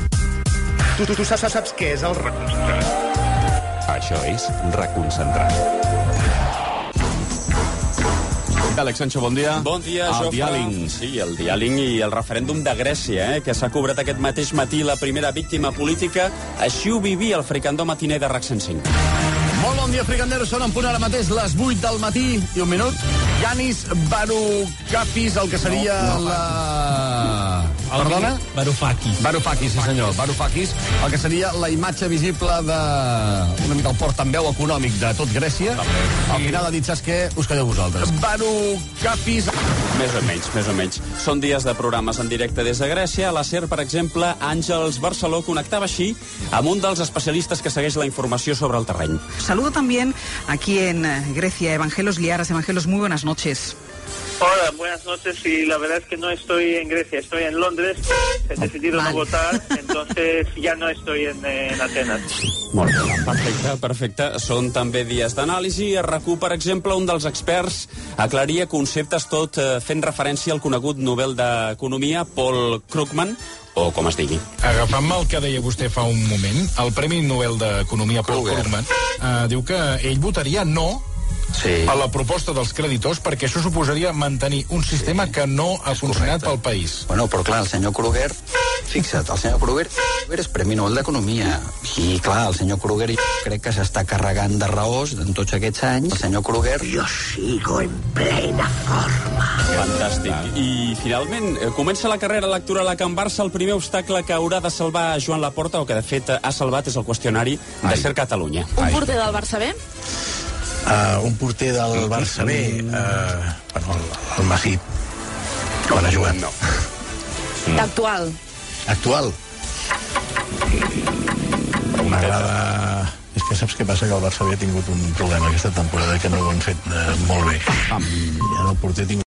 Tu, tu, tu saps, saps què és el reconcentrat? Això és Reconcentrat. Àlex Sancho, bon dia. Bon dia, el Jofre. diàling. Sí, el diàling i el referèndum de Grècia, eh, que s'ha cobrat aquest mateix matí la primera víctima política. Així ho vivia el fricandó matiner de RAC cent cinc. Molt bon dia. i Africandero són en punt ara mateix les vuit del matí i un minut. Yanis Varoufakis, el que seria no, no, la... Perdona? Varoufakis. Varoufakis, sí senyor. Varoufakis, el que seria la imatge visible de... una mica el portaveu econòmic de tot Grècia. Al final ha dit, saps què? Us quedeu vosaltres. Varoufakis... Més o menys, més o menys. Són dies de programes en directe des de Grècia. A la SER, per exemple, Àngels Barceló connectava així amb un dels especialistes que segueix la informació sobre el terreny. Saludo también aquí en Grecia, Evangelos Liaras. Evangelos, muy buenas noches. Hola, buenas noches. Y la verdad es que no estoy en Grecia, estoy en Londres. He decidido no votar, entonces ya no estoy en, en Atenas. Molt bé, perfecte, perfecte. Són també dies d'anàlisi. A RAC1, per exemple, un dels experts aclaria conceptes tot eh, fent referència al conegut Nobel d'Economia, Paul Krugman, o com es digui. Agafant-me el que deia vostè fa un moment, el Premi Nobel d'Economia Paul Krugman eh, diu que ell votaria no sí. a la proposta dels creditors perquè això suposaria mantenir un sistema que no ha és funcionat correcte. Pel país. Bueno, però clar, el senyor Kruger, fixa't, el senyor Kruger, Kruger és Premi Nobel d'Economia. I clar, el senyor Kruger jo crec que s'està carregant de raons en tots aquests anys. El senyor Kruger... Jo sigo en plena forma. Fantàstic. I finalment, comença la carrera electoral a Can Barça. El primer obstacle que haurà de salvar Joan Laporta, o que de fet ha salvat, és el qüestionari de Ai. Ser Catalunya. Un porter del Barça B? Uh, un porter del Barça B, uh, bueno, el, el Masip, quan ha jugat. No. Actual. Actual? M'agrada... És que saps què passa? Que el Barça B ha tingut un problema aquesta temporada que no ho han fet uh, molt bé. Ja no el porter tingut